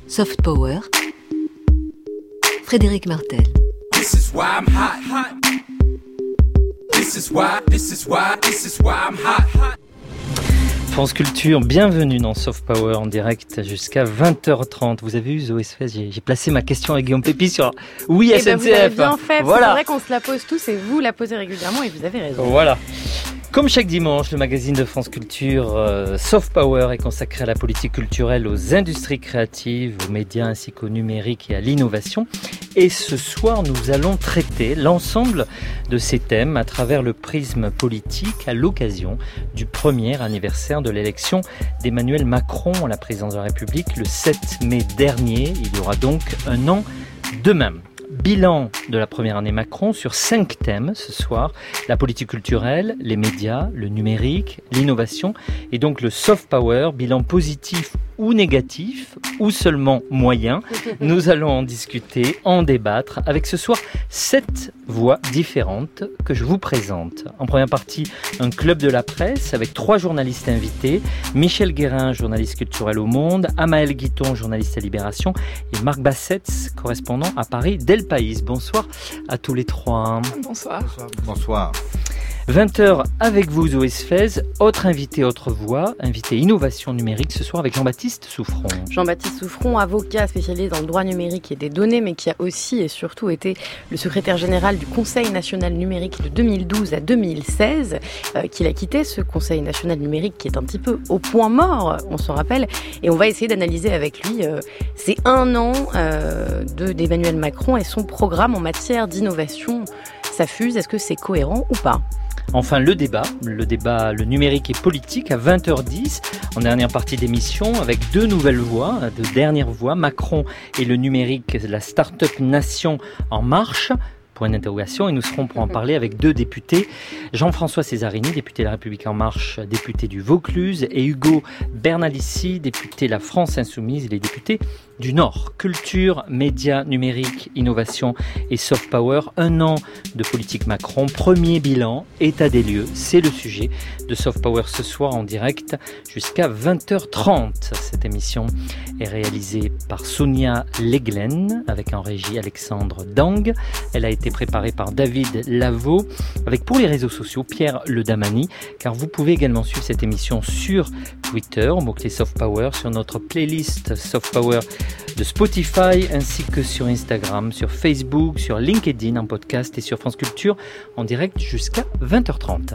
Soft Power, Frédéric Martel. This is why I'm hot. This is why I'm hot. France Culture, bienvenue dans Soft Power en direct jusqu'à 20h30. Vous avez eu Zoé Sfez, j'ai placé ma question à Guillaume Pépi sur oui SNCF. Vous avez bien fait, voilà. C'est vrai qu'on se la pose tous et vous la posez régulièrement et vous avez raison. Voilà. Comme chaque dimanche, le magazine de France Culture, Soft Power, est consacré à la politique culturelle, aux industries créatives, aux médias ainsi qu'au numérique et à l'innovation. Et ce soir, nous allons traiter l'ensemble de ces thèmes à travers le prisme politique à l'occasion du premier anniversaire de l'élection d'Emmanuel Macron à la présidence de la République le 7 mai dernier. Il y aura donc un an demain. Bilan de la première année Macron sur 5 thèmes ce soir. La politique culturelle, les médias, le numérique, l'innovation et donc le soft power. Bilan positif ou négatif ou seulement moyen. Nous allons en discuter, en débattre avec ce soir 7 voix différentes que je vous présente. En première partie, un club de la presse avec 3 journalistes invités. Michel Guérin, journaliste culturel au Monde, Amael Guiton, journaliste à Libération et Marc Bassets, correspondant à Paris d'El País. Bonsoir à tous les 3. Bonsoir. Bonsoir. 20h avec vous Zoé Sfez, autre invité, autre voix, invité innovation numérique ce soir avec Jean-Baptiste Souffron. Jean-Baptiste Souffron, avocat spécialisé dans le droit numérique et des données, mais qui a aussi et surtout été le secrétaire général du Conseil national numérique de 2012 à 2016, qu'il a quitté ce Conseil national numérique qui est un petit peu au point mort, on s'en rappelle, et on va essayer d'analyser avec lui ces 1 an d'Emmanuel Macron et son programme en matière d'innovation. Ça fuse, est-ce que c'est cohérent ou pas ? Enfin, le débat, le numérique et politique à 20h10, en dernière partie d'émission, avec 2 nouvelles voix, 2 dernières voix, Macron et le numérique, la start-up nation en marche, point d'interrogation, et nous serons pour en parler avec 2 députés, Jean-François Césarini, député de la République en marche, député du Vaucluse, et Hugo Bernalici, député de la France Insoumise, les députés du Nord. Culture, médias, numérique, innovation et soft power. 1 an de politique Macron. Premier bilan, état des lieux. C'est le sujet de Soft Power ce soir en direct jusqu'à 20h30. Cette émission est réalisée par Sonia Leglen avec en régie Alexandre Dang. Elle a été préparée par David Lavaux avec pour les réseaux sociaux Pierre Ledamani, car vous pouvez également suivre cette émission sur Twitter, au mot-clé Soft Power, sur notre playlist Soft Power de Spotify ainsi que sur Instagram, sur Facebook, sur LinkedIn en podcast et sur France Culture en direct jusqu'à 20h30.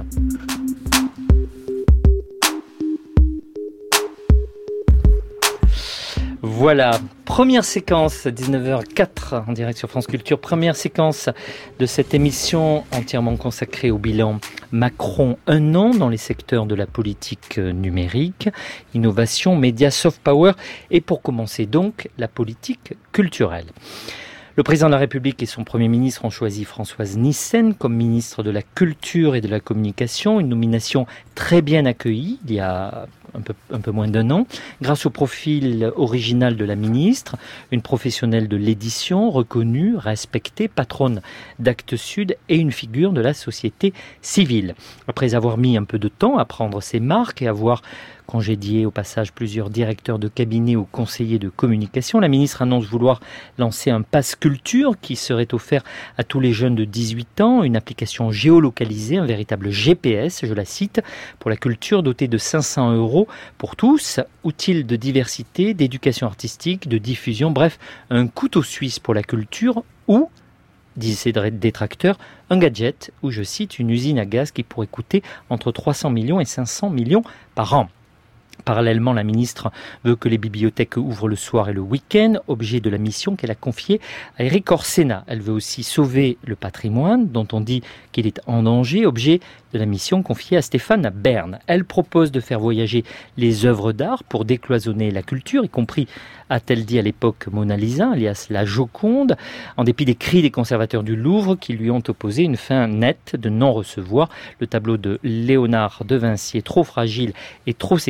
Voilà, première séquence, 19h04 en direct sur France Culture, première séquence de cette émission entièrement consacrée au bilan Macron 1 an dans les secteurs de la politique numérique, innovation, médias, soft power et pour commencer donc la politique culturelle. Le président de la République et son Premier ministre ont choisi Françoise Nyssen comme ministre de la Culture et de la Communication, une nomination très bien accueillie il y a un peu moins d'1 an, grâce au profil original de la ministre, une professionnelle de l'édition, reconnue, respectée, patronne d'Actes Sud et une figure de la société civile. Après avoir mis un peu de temps à prendre ses marques et avoir congédié au passage plusieurs directeurs de cabinet ou conseillers de communication, la ministre annonce vouloir lancer un pass culture qui serait offert à tous les jeunes de 18 ans, une application géolocalisée, un véritable GPS, je la cite, pour la culture dotée de 500 € pour tous, outil de diversité, d'éducation artistique, de diffusion, bref, un couteau suisse pour la culture ou, disent ces détracteurs, un gadget ou, je cite, une usine à gaz qui pourrait coûter entre 300 millions et 500 millions par an. Parallèlement, la ministre veut que les bibliothèques ouvrent le soir et le week-end, objet de la mission qu'elle a confiée à Éric Orsena. Elle veut aussi sauver le patrimoine, dont on dit qu'il est en danger, objet de la mission confiée à Stéphane Bern. Elle propose de faire voyager les œuvres d'art pour décloisonner la culture, y compris, a-t-elle dit à l'époque, Mona Lisa, alias la Joconde, en dépit des cris des conservateurs du Louvre qui lui ont opposé une fin nette de non-recevoir. Le tableau de Léonard de Vinci est trop fragile et trop sécurisé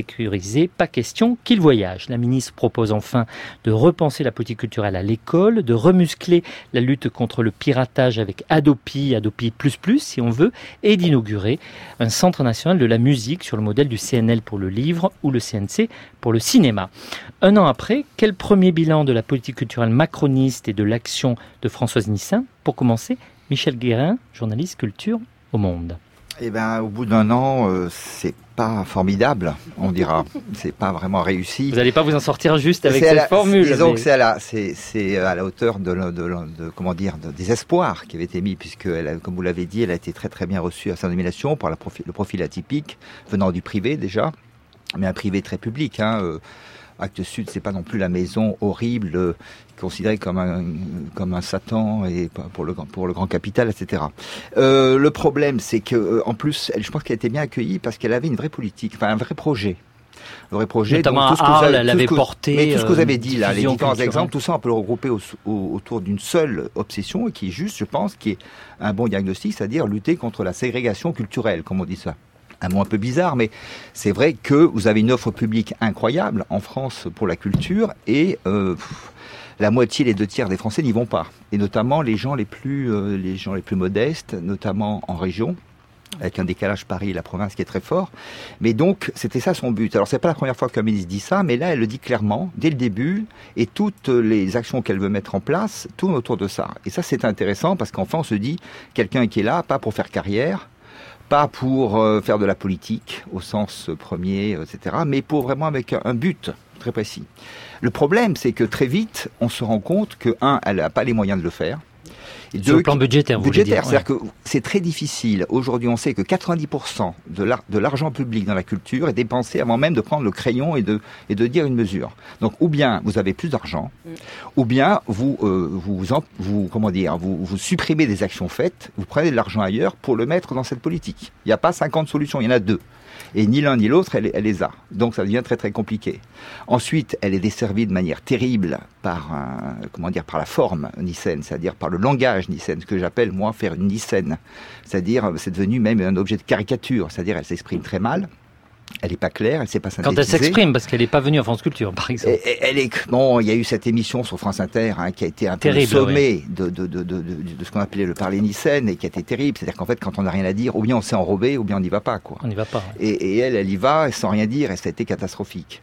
délocalisé, pas question qu'il voyage. La ministre propose enfin de repenser la politique culturelle à l'école, de remuscler la lutte contre le piratage avec Adopi ++, si on veut, et d'inaugurer un centre national de la musique sur le modèle du CNL pour le livre ou le CNC pour le cinéma. Un an après, quel premier bilan de la politique culturelle macroniste et de l'action de Françoise Nyssen? Pour commencer, Michel Guérin, journaliste culture au Monde. Eh ben, au bout d'un an, c'est pas formidable, on dira. C'est pas vraiment réussi. Vous n'allez pas vous en sortir juste avec cette formule. Disons que c'est à la hauteur des espoirs qui avaient été mis, puisque, comme vous l'avez dit, elle a été très très bien reçue à sa nomination par le profil atypique, venant du privé déjà, mais un privé très public. Actes Sud, c'est pas non plus la maison horrible considérée comme un Satan et pour le grand capital, etc. Le problème, c'est que en plus, je pense qu'elle était bien accueillie parce qu'elle avait une vraie politique, enfin un vrai projet. Le vrai projet, notamment tout ce que elle avait porté. Mais tout ce que vous avez dit là, les différents culturelle. exemples, tout ça, on peut le regrouper autour d'une seule obsession et qui est juste, je pense, qui est un bon diagnostic, c'est-à-dire lutter contre la ségrégation culturelle, comme on dit ça. Un mot un peu bizarre, mais c'est vrai que vous avez une offre publique incroyable en France pour la culture et la moitié, les 2/3 des Français n'y vont pas. Et notamment les gens les plus modestes, notamment en région, avec un décalage Paris et la province qui est très fort. Mais donc, c'était ça son but. Alors, c'est pas la première fois que la ministre dit ça, mais là, elle le dit clairement, dès le début, et toutes les actions qu'elle veut mettre en place tournent autour de ça. Et ça, c'est intéressant parce qu'enfin, on se dit, quelqu'un qui est là, pas pour faire carrière, pas pour faire de la politique au sens premier, etc., mais pour vraiment avec un but très précis. Le problème, c'est que très vite, on se rend compte que, elle n'a pas les moyens de le faire. Et sur le plan budgétaire, vous voulez dire. C'est-à-dire que c'est très difficile. Aujourd'hui, on sait que 90% de l'argent public dans la culture est dépensé avant même de prendre le crayon et de dire une mesure. Donc, ou bien vous avez plus d'argent, ou bien vous supprimez des actions faites, vous prenez de l'argent ailleurs pour le mettre dans cette politique. Il n'y a pas 50 solutions, il y en a 2. Et ni l'un ni l'autre, elle les a. Donc ça devient très très compliqué. Ensuite, elle est desservie de manière terrible par la forme Nyssen, c'est-à-dire par le langage Nyssen, ce que j'appelle moi faire une Nyssen. C'est-à-dire, c'est devenu même un objet de caricature. C'est-à-dire, elle s'exprime très mal. Elle n'est pas claire, elle ne sait pas synthétiser. Quand elle s'exprime, parce qu'elle n'est pas venue à France Culture, par exemple. Il y a eu cette émission sur France Inter qui a été un peu le sommet de ce qu'on appelait le parler Nyssen et qui a été terrible. C'est-à-dire qu'en fait, quand on n'a rien à dire, ou bien on s'est enrobé, ou bien on n'y va pas, quoi. On n'y va pas. Ouais. Et elle y va sans rien dire, et ça a été catastrophique.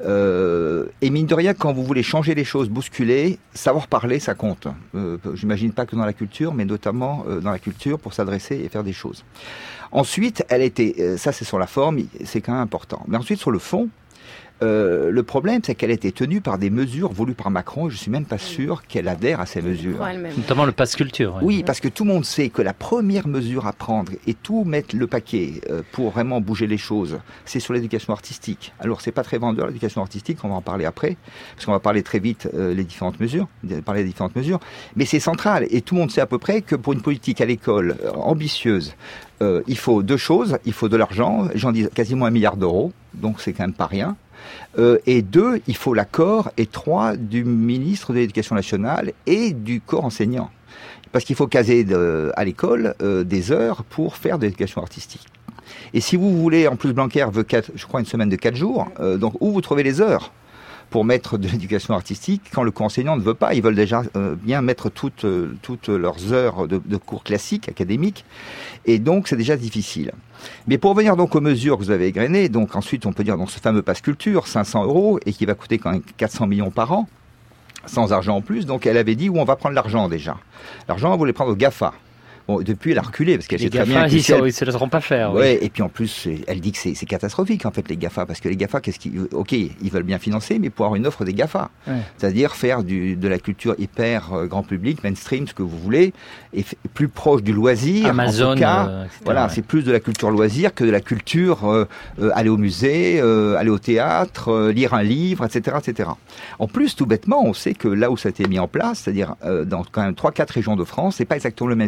Et mine de rien, quand vous voulez changer les choses, bousculer, savoir parler, ça compte. J'imagine pas que dans la culture, mais notamment dans la culture pour s'adresser et faire des choses. Ensuite, ça c'est sur la forme, c'est quand même important. Mais ensuite, sur le fond, le problème, c'est qu'elle a été tenue par des mesures voulues par Macron, et je suis même pas sûr qu'elle adhère à ces mesures. Notamment le pass culture. Ouais. Oui, parce que tout le monde sait que la première mesure à prendre et tout mettre le paquet pour vraiment bouger les choses, c'est sur l'éducation artistique. Alors, c'est pas très vendeur l'éducation artistique, on va en parler après, parce qu'on va parler très vite des différentes mesures, mais c'est central. Et tout le monde sait à peu près que pour une politique à l'école ambitieuse, il faut 2 choses, il faut de l'argent, j'en dis quasiment 1 milliard d'euros, donc c'est quand même pas rien. Et 2, il faut l'accord, et 3, du ministre de l'Éducation nationale et du corps enseignant. Parce qu'il faut caser à l'école des heures pour faire de l'éducation artistique. Et si vous voulez, en plus Blanquer veut une semaine de 4 jours, donc où vous trouvez les heures pour mettre de l'éducation artistique quand le corps enseignant ne veut pas? Ils veulent déjà bien mettre toutes leurs heures de cours classiques, académiques, et donc c'est déjà difficile. Mais pour revenir donc aux mesures que vous avez égrenées, donc ensuite on peut dire dans ce fameux pass culture, 500 € et qui va coûter quand même 400 millions par an, sans argent en plus, donc elle avait dit où on va prendre l'argent déjà. L'argent, on voulait prendre au GAFA. Bon, depuis, elle a reculé, parce qu'elle sait très bien... Ils ne se laisseront pas faire. Ouais, et puis en plus, elle dit que c'est catastrophique, en fait, les GAFA, parce que les GAFA, ils veulent bien financer, mais pour avoir une offre des GAFA. Ouais. C'est-à-dire faire de la culture hyper grand public, mainstream, ce que vous voulez, et plus proche du loisir. Amazon, en tout cas, voilà, c'est plus de la culture loisir que de la culture aller au musée, aller au théâtre, lire un livre, etc., etc. En plus, tout bêtement, on sait que là où ça a été mis en place, c'est-à-dire dans quand même 3-4 régions de France, c'est pas exactement le même système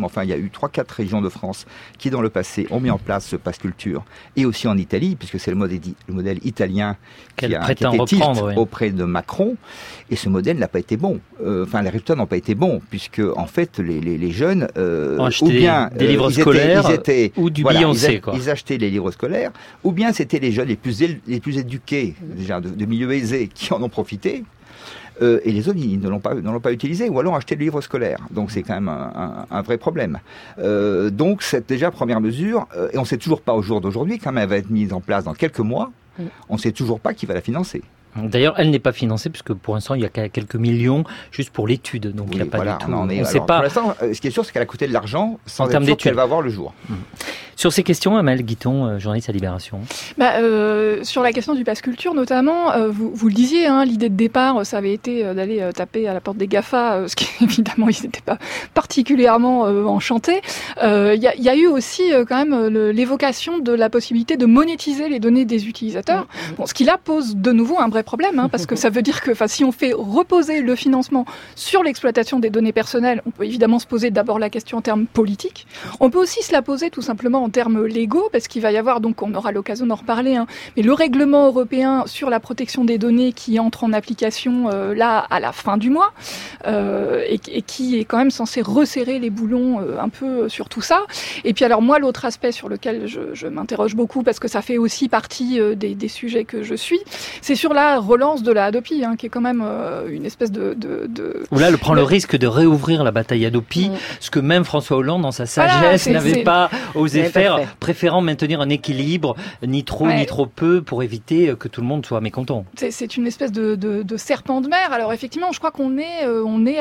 mais enfin, il y a eu 3-4 régions de France qui, dans le passé, ont mis en place ce pass culture, et aussi en Italie, puisque c'est le modèle italien qui a été auprès de Macron, et ce modèle n'a pas été bon. Enfin, les résultats n'ont pas été bons, puisque en fait, les jeunes ou bien des livres scolaires ou du Beyoncé, quoi. Ils achetaient les livres scolaires, ou bien c'était les jeunes les plus éduqués, déjà de milieux aisés, qui en ont profité. Et les autres, ils ne l'ont pas utilisé, ou alors ont acheté le livre scolaire. Donc c'est quand même un vrai problème. Donc c'est déjà la première mesure, et on ne sait toujours pas au jour d'aujourd'hui, quand même elle va être mise en place dans quelques mois, on ne sait toujours pas qui va la financer. D'ailleurs, elle n'est pas financée puisque pour l'instant, il y a quelques millions juste pour l'étude. Donc, il n'y a pas du tout. On sait pas. Pour l'instant, ce qui est sûr, c'est qu'elle a coûté de l'argent sans être sûr qu'elle va avoir le jour. Sur ces questions, Amel Guiton, journaliste à Libération. Sur la question du pass culture, notamment, vous le disiez, l'idée de départ, ça avait été d'aller taper à la porte des GAFA, ce qui, évidemment, ils n'étaient pas particulièrement enchantés. Il y a eu aussi, quand même, l'évocation de la possibilité de monétiser les données des utilisateurs. Bon, ce qui là pose de nouveau un vrai problème, parce que ça veut dire que si on fait reposer le financement sur l'exploitation des données personnelles, on peut évidemment se poser d'abord la question en termes politiques. On peut aussi se la poser tout simplement en termes légaux, parce qu'il va y avoir, donc on aura l'occasion d'en reparler, mais le règlement européen sur la protection des données qui entre en application là à la fin du mois, et qui est quand même censé resserrer les boulons un peu sur tout ça. Et puis alors moi, l'autre aspect sur lequel je m'interroge beaucoup, parce que ça fait aussi partie des sujets que je suis, c'est sur la relance de la Hadopi, qui est quand même une espèce de... Où là, elle prend le risque de réouvrir la bataille Hadopi, ce que même François Hollande, dans sa sagesse, n'avait pas osé faire, préférant maintenir un équilibre, ni trop ni trop peu, pour éviter que tout le monde soit mécontent. C'est une espèce de serpent de mer. Alors effectivement, je crois qu'on est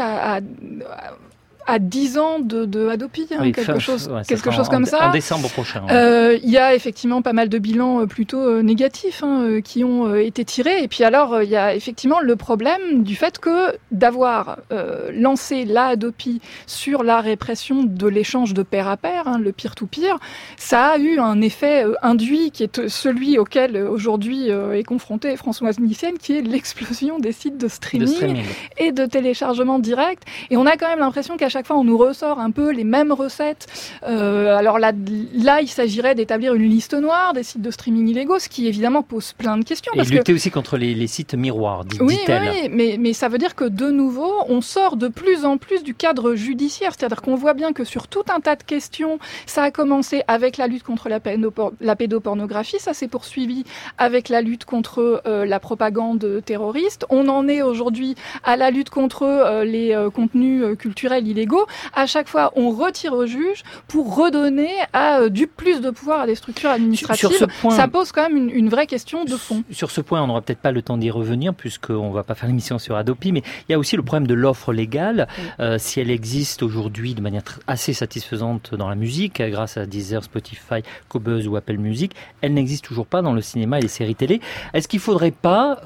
à 10 ans de Hadopi, quelque chose comme ça. En décembre prochain. Il y a effectivement pas mal de bilans plutôt négatifs qui ont été tirés. Et puis alors, il y a effectivement le problème du fait que d'avoir lancé la Hadopi sur la répression de l'échange de pair à pair, le peer-to-peer, ça a eu un effet induit qui est celui auquel aujourd'hui est confrontée Françoise Nyssen, qui est l'explosion des sites de streaming et de téléchargement direct. Et on a quand même l'impression qu'à chaque fois, on nous ressort un peu les mêmes recettes. Alors là, il s'agirait d'établir une liste noire des sites de streaming illégaux, ce qui évidemment pose plein de questions. Et lutter aussi contre les sites miroirs, dit-elle. Oui, mais ça veut dire que de nouveau, on sort de plus en plus du cadre judiciaire. C'est-à-dire qu'on voit bien que sur tout un tas de questions, ça a commencé avec la lutte contre la pédopornographie, ça s'est poursuivi avec la lutte contre la propagande terroriste. On en est aujourd'hui à la lutte contre les contenus culturels illégaux. À chaque fois, on retire au juge pour redonner du plus de pouvoir à des structures administratives. Sur ce point, ça pose quand même une vraie question de fond. Sur ce point, on n'aura peut-être pas le temps d'y revenir puisqu'on ne va pas faire l'émission sur Hadopi, mais il y a aussi le problème de l'offre légale. Si elle existe aujourd'hui de manière assez satisfaisante dans la musique, grâce à Deezer, Spotify, Qobuz ou Apple Music, elle n'existe toujours pas dans le cinéma et les séries télé. Est-ce qu'il ne faudrait pas...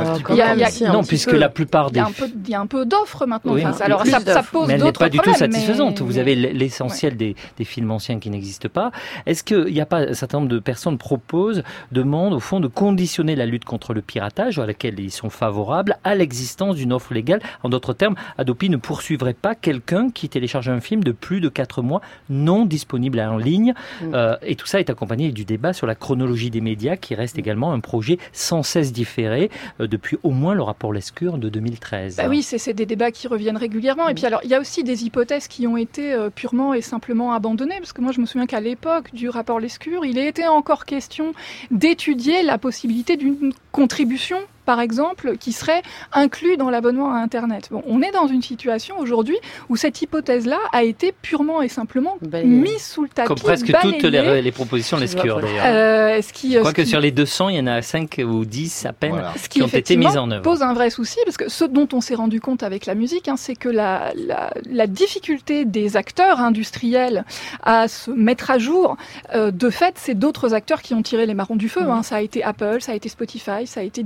non, puisque la plupart des... Il y a un peu d'offres maintenant. Oui, alors ça pose d'autres problèmes. Du tout satisfaisante. Vous avez l'essentiel des films anciens qui n'existent pas. Est-ce qu'il n'y a pas un certain nombre de personnes demandent au fond de conditionner la lutte contre le piratage, à laquelle ils sont favorables, à l'existence d'une offre légale? En d'autres termes, Hadopi ne poursuivrait pas quelqu'un qui télécharge un film de plus de 4 mois non disponible en ligne. Et tout ça est accompagné du débat sur la chronologie des médias, qui reste également un projet sans cesse différé depuis au moins le rapport Lescure de 2013. Oui, c'est des débats qui reviennent régulièrement. Et puis alors, il y a aussi des hypothèses qui ont été purement et simplement abandonnées, parce que moi je me souviens qu'à l'époque du rapport Lescure, il était encore question d'étudier la possibilité d'une contribution, par exemple, qui serait inclus dans l'abonnement à Internet. Bon, on est dans une situation aujourd'hui où cette hypothèse-là a été purement et simplement mise sous le tapis, comme presque toutes les propositions Lescure, d'ailleurs. Je crois que sur les 200, il y en a 5 ou 10 à peine qui ont été mises en œuvre. Ce qui pose un vrai souci, parce que ce dont on s'est rendu compte avec la musique, c'est que la difficulté des acteurs industriels à se mettre à jour, de fait, c'est d'autres acteurs qui ont tiré les marrons du feu. Ça a été Apple, ça a été Spotify, ça a été Deezer,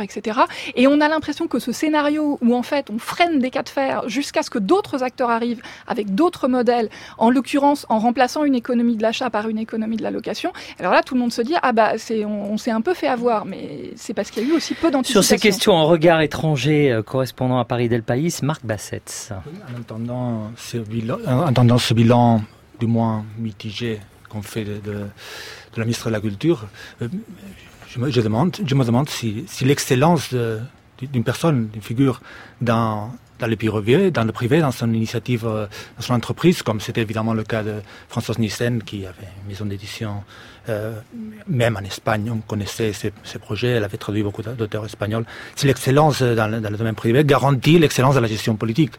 etc. Et on a l'impression que ce scénario où en fait on freine des cas de fer jusqu'à ce que d'autres acteurs arrivent avec d'autres modèles, en l'occurrence en remplaçant une économie de l'achat par une économie de la location, alors là tout le monde se dit on s'est un peu fait avoir, mais c'est parce qu'il y a eu aussi peu d'anticipation. Sur ces questions en regard étranger, correspondant à Paris Del País, Marc Bassets. En entendant ce bilan du moins mitigé qu'on fait de la ministre de la Culture, je me demande si l'excellence d'une personne, d'une figure dans le privé, dans son initiative, dans son entreprise, comme c'était évidemment le cas de Françoise Nyssen, qui avait une maison d'édition, même en Espagne, on connaissait ses projets, elle avait traduit beaucoup d'auteurs espagnols. Si l'excellence dans le domaine privé garantit l'excellence de la gestion politique.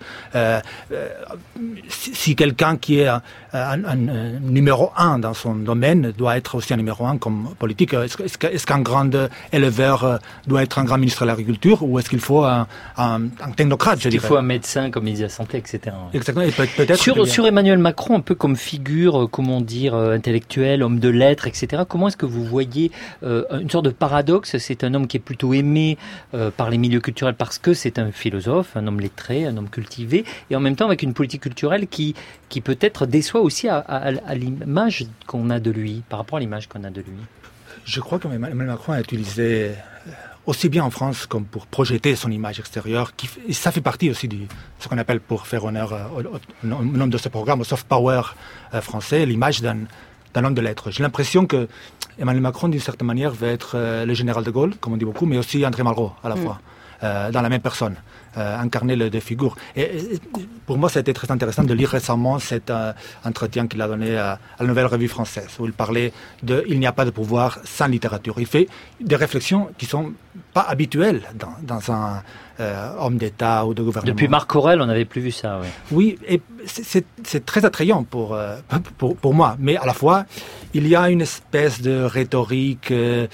Si quelqu'un qui est un numéro 1 dans son domaine doit être aussi un numéro 1 comme politique, est-ce qu'un grand éleveur doit être un grand ministre de l'Agriculture, ou est-ce qu'il faut un technocrate, je dirais? Il faut un médecin comme ministre de la Santé, etc. Exactement. Et peut-être sur Emmanuel Macron, un peu comme figure, comment dire, intellectuelle, homme de lettres, etc. Comment est-ce que vous voyez une sorte de paradoxe? C'est un homme qui est plutôt aimé par les milieux culturels parce que c'est un philosophe, un homme lettré, un homme cultivé, et en même temps avec une politique culturelle qui peut-être déçoit aussi à l'image qu'on a de lui, par rapport à l'image qu'on a de lui. Je crois qu'Emmanuel Macron a utilisé, aussi bien en France comme pour projeter son image extérieure, ça fait partie aussi de ce qu'on appelle, pour faire honneur au nom de ce programme, au soft power français, l'image d'un homme de lettres. J'ai l'impression que Emmanuel Macron, d'une certaine manière, va être le général de Gaulle, comme on dit beaucoup, mais aussi André Malraux à la fois, dans la même personne, incarner les deux figures. Et pour moi, ça a été très intéressant de lire récemment cet entretien qu'il a donné à la Nouvelle Revue Française, où il parlait de « il n'y a pas de pouvoir sans littérature ». Il fait des réflexions qui ne sont pas habituelles dans un homme d'État ou de gouvernement. Depuis Marc Aurèle, on n'avait plus vu ça. Oui, et c'est très attrayant pour moi, mais à la fois, il y a une espèce de rhétorique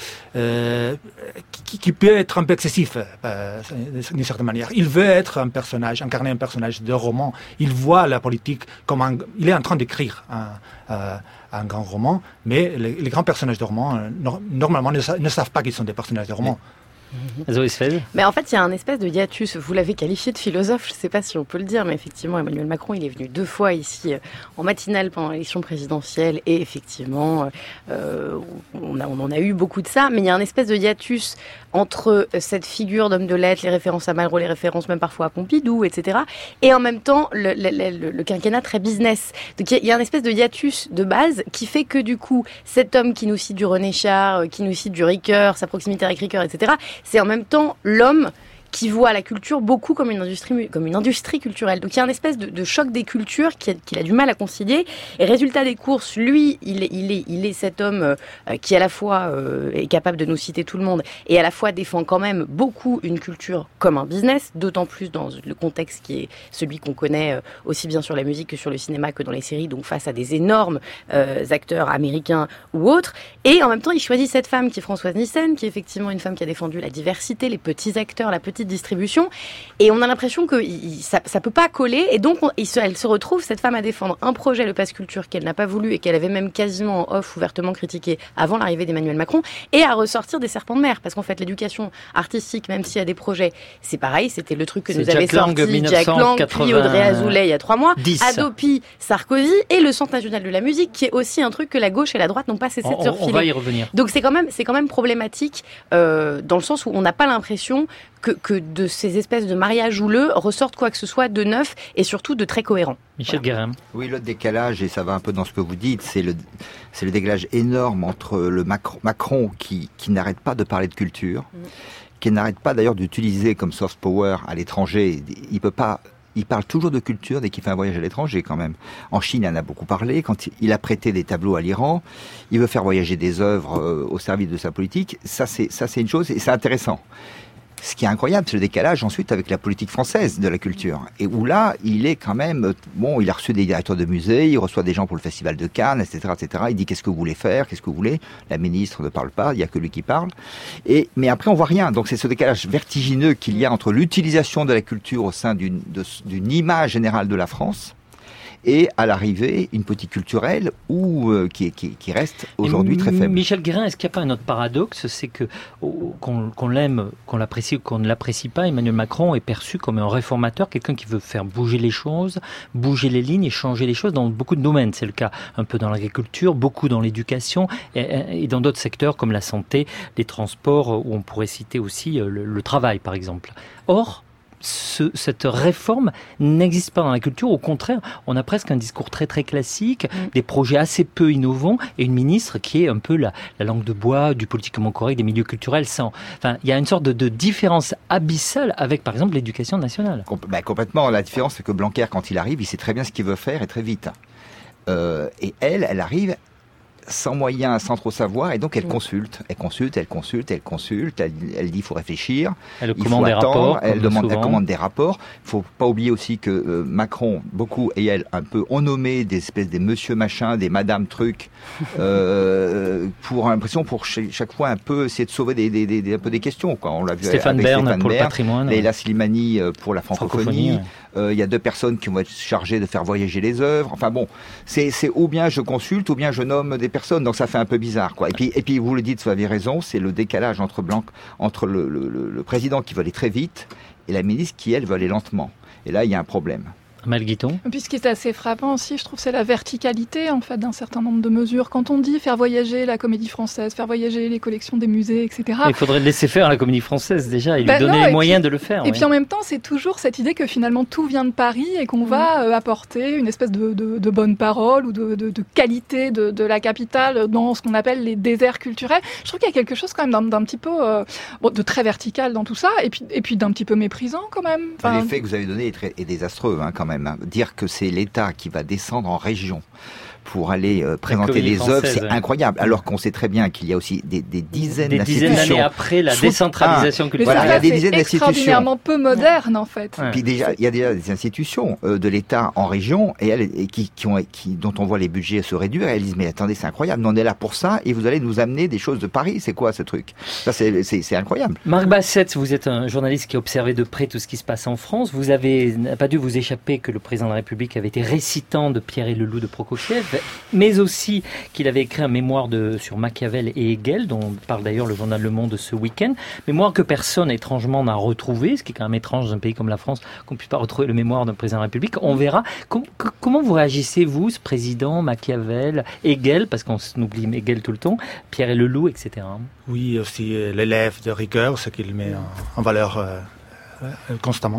qui peut être un peu excessif, d'une certaine manière. Il veut être incarner un personnage de roman. Il voit la politique comme il est en train d'écrire un grand roman, mais les grands personnages de roman, normalement, ne savent pas qu'ils sont des personnages de roman. Mais en fait, il y a un espèce de hiatus. Vous l'avez qualifié de philosophe, je ne sais pas si on peut le dire, mais effectivement, Emmanuel Macron, il est venu 2 fois ici en matinale pendant l'élection présidentielle, et effectivement, on en a eu beaucoup de ça, mais il y a un espèce de hiatus entre cette figure d'homme de lettres, les références à Malraux, les références même parfois à Pompidou, etc., et en même temps, le quinquennat très business. Donc il y a un espèce de hiatus de base qui fait que du coup, cet homme qui nous cite du René Char, qui nous cite du Ricoeur, sa proximité avec Ricoeur, etc., c'est en même temps l'homme qui voit la culture beaucoup comme une industrie culturelle. Donc il y a un espèce de choc des cultures qu'il a du mal à concilier. Et résultat des courses, lui, il est cet homme qui à la fois est capable de nous citer tout le monde et à la fois défend quand même beaucoup une culture comme un business, d'autant plus dans le contexte qui est celui qu'on connaît aussi bien sur la musique que sur le cinéma que dans les séries, donc face à des énormes acteurs américains ou autres. Et en même temps, il choisit cette femme qui est Françoise Nyssen, qui est effectivement une femme qui a défendu la diversité, les petits acteurs, la petite distribution, et on a l'impression que ça peut pas coller, et donc elle se retrouve, cette femme, à défendre un projet, le Pass Culture, qu'elle n'a pas voulu et qu'elle avait même quasiment en off ouvertement critiqué avant l'arrivée d'Emmanuel Macron, et à ressortir des serpents de mer, parce qu'en fait l'éducation artistique, même s'il y a des projets, c'est pareil, c'était le truc que nous avait sorti Jack Lang, puis Audrey Azoulay il y a 3 mois, Hadopi, Sarkozy, et le Centre national de la musique, qui est aussi un truc que la gauche et la droite n'ont pas cessé de se refiler. On va y revenir. Donc c'est quand même problématique dans le sens où on n'a pas l'impression que de ces espèces de mariages houleux ressortent quoi que ce soit de neuf et surtout de très cohérent. Michel Guérin. Oui, le décalage, et ça va un peu dans ce que vous dites, c'est le décalage énorme entre le Macron qui n'arrête pas de parler de culture, qui n'arrête pas d'ailleurs d'utiliser comme soft power à l'étranger. Il parle toujours de culture dès qu'il fait un voyage à l'étranger quand même. En Chine, il en a beaucoup parlé. Quand il a prêté des tableaux à l'Iran, il veut faire voyager des œuvres au service de sa politique. Ça, c'est une chose et c'est intéressant. Ce qui est incroyable, c'est le décalage ensuite avec la politique française de la culture. Et où là, il est quand même... Bon, il a reçu des directeurs de musées, il reçoit des gens pour le Festival de Cannes, etc., etc. Il dit qu'est-ce que vous voulez faire, qu'est-ce que vous voulez. La ministre ne parle pas, il n'y a que lui qui parle. Mais après, on voit rien. Donc c'est ce décalage vertigineux qu'il y a entre l'utilisation de la culture au sein d'une image générale de la France et à l'arrivée une politique culturelle qui reste aujourd'hui très faible. Michel Guérin, est-ce qu'il n'y a pas un autre paradoxe, c'est que qu'on l'aime, qu'on l'apprécie ou qu'on ne l'apprécie pas, Emmanuel Macron est perçu comme un réformateur, quelqu'un qui veut faire bouger les choses, bouger les lignes et changer les choses dans beaucoup de domaines. C'est le cas un peu dans l'agriculture, beaucoup dans l'éducation et dans d'autres secteurs comme la santé, les transports, où on pourrait citer aussi le travail par exemple. Or, cette réforme n'existe pas dans la culture. Au contraire, on a presque un discours très très classique, des projets assez peu innovants et une ministre qui est un peu la langue de bois du politiquement correct des milieux culturels. Enfin, il y a une sorte de différence abyssale avec, par exemple, l'éducation nationale. Complètement. La différence, c'est que Blanquer, quand il arrive, il sait très bien ce qu'il veut faire et très vite. Et elle arrive sans moyens, sans trop savoir, et donc elle consulte, elle dit il faut réfléchir, elle commande des rapports, elle commande des rapports. Il faut pas oublier aussi que Macron, beaucoup, et elle, un peu, ont nommé des espèces des monsieur machin, des madame truc, pour l'impression, pour chaque fois un peu essayer de sauver un peu des questions, quoi. On l'a vu Stéphane avec Bern pour le patrimoine, Leïla Slimani pour la francophonie. Il y a 2 personnes qui vont être chargées de faire voyager les œuvres. Enfin bon, c'est ou bien je consulte, ou bien je nomme des personnes. Donc ça fait un peu bizarre, quoi. Et puis vous le dites, vous avez raison, c'est le décalage entre le président qui veut aller très vite et la ministre qui, elle, veut aller lentement. Et là, il y a un problème. Mel Guiton. Et puis ce qui est assez frappant aussi, je trouve, c'est la verticalité en fait d'un certain nombre de mesures. Quand on dit faire voyager la Comédie Française, faire voyager les collections des musées, etc. Il faudrait le laisser faire à la Comédie Française déjà, et lui donner les moyens de le faire. Et puis en même temps, c'est toujours cette idée que finalement tout vient de Paris et qu'on va apporter une espèce de bonne parole ou de qualité de la capitale dans ce qu'on appelle les déserts culturels. Je trouve qu'il y a quelque chose quand même d'un petit peu de très vertical dans tout ça, et puis d'un petit peu méprisant quand même. Enfin, l'effet que vous avez donné est désastreux, quand même. Dire que c'est l'État qui va descendre en région pour aller présenter les œuvres, c'est incroyable. Alors qu'on sait très bien qu'il y a aussi des dizaines d'institutions. Des dizaines d'années après la décentralisation culturelle. Voilà, il y a des dizaines d'institutions. C'est extraordinairement peu moderne, en fait. Puis déjà, il y a déjà des institutions de l'État en région dont on voit les budgets se réduire. Et elles disent, mais attendez, c'est incroyable. Nous, on est là pour ça et vous allez nous amener des choses de Paris. C'est quoi ce truc? Ça, c'est incroyable. Marc Bassette, vous êtes un journaliste qui a observé de près tout ce qui se passe en France. Vous n'a pas dû vous échapper que le président de la République avait été récitant de Pierre et le Loup de Prokofiev, mais aussi qu'il avait écrit un mémoire sur Machiavel et Hegel, dont parle d'ailleurs le journal Le Monde ce week-end. Mémoire que personne, étrangement, n'a retrouvé, ce qui est quand même étrange dans un pays comme la France, qu'on ne puisse pas retrouver le mémoire d'un président de la République. On verra. Comment vous réagissez, vous, ce président, Machiavel, Hegel, parce qu'on oublie Hegel tout le temps, Pierre et le Loup, etc. Oui, aussi l'élève de rigueur, ce qu'il met en valeur constamment.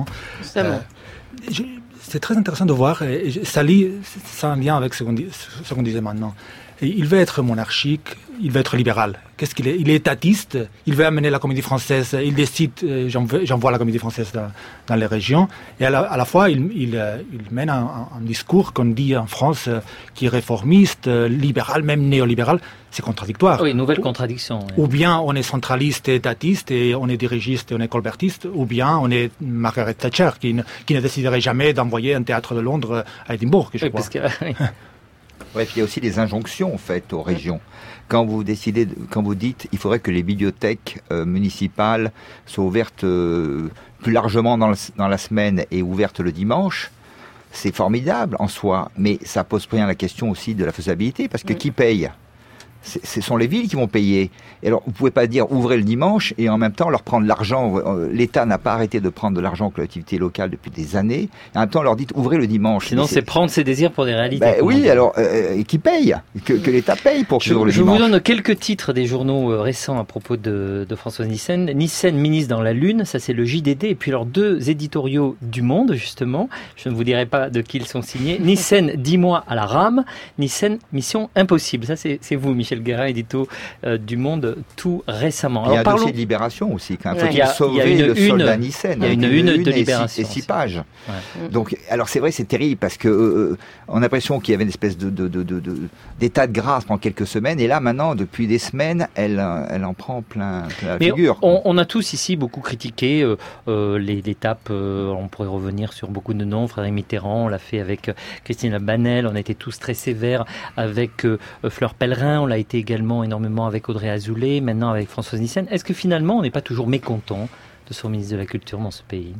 C'est très intéressant de voir, et ça a un lien avec ce qu'on disait maintenant. Et il veut être monarchique, il veut être libéral. Qu'est-ce qu'il est? Il est étatiste, il veut amener la Comédie Française, il décide, j'envoie la Comédie Française dans les régions, et à la fois il mène un discours qu'on dit en France qui est réformiste, libéral, même néolibéral. C'est contradictoire. Oui, nouvelle contradiction. Oui. Ou bien on est centraliste et étatiste, et on est dirigiste et on est colbertiste, ou bien on est Margaret Thatcher qui ne déciderait jamais d'envoyer un théâtre de Londres à Édimbourg, je crois. Bref, il y a aussi des injonctions faites aux régions. Quand vous dites, il faudrait que les bibliothèques municipales soient ouvertes plus largement dans la semaine et ouvertes le dimanche, c'est formidable en soi, mais ça pose bien la question aussi de la faisabilité, parce que qui paye? Ce sont les villes qui vont payer. Et alors, vous pouvez pas dire ouvrez le dimanche et en même temps leur prendre l'argent. L'État n'a pas arrêté de prendre de l'argent aux collectivités locales depuis des années. Et en même temps, leur dites ouvrez le dimanche. Sinon, c'est prendre ses désirs pour des réalités. Oui, alors, qui paye? Que l'État paye pour que le dimanche. Je vous donne quelques titres des journaux récents à propos de Françoise Nyssen. Nyssen, ministre dans la Lune, ça c'est le JDD. Et puis alors 2 éditoriaux du Monde, justement. Je ne vous dirai pas de qui ils sont signés. Nyssen, 10 mois à la rame. Nyssen, mission impossible. Ça c'est vous, Michel Guérin, édito du Monde, tout récemment. Alors, il y a un dossier de Libération aussi. Faut-il sauver le soldat Nyssen? Il y a une une de Libération. Et 6 pages. Ouais. Donc, alors c'est vrai, c'est terrible parce que on a l'impression qu'il y avait une espèce d'état de grâce pendant quelques semaines. Et là, maintenant, depuis des semaines, elle en prend plein la figure. On a tous ici beaucoup critiqué l'étape. On pourrait revenir sur beaucoup de noms. Frédéric Mitterrand, on l'a fait avec Christine Banel. On a été tous très sévères avec Fleur Pellerin. On l'a été également énormément avec Audrey Azoulay, maintenant avec Françoise Nyssen. Est-ce que finalement on n'est pas toujours mécontent de son ministre de la Culture dans ce pays?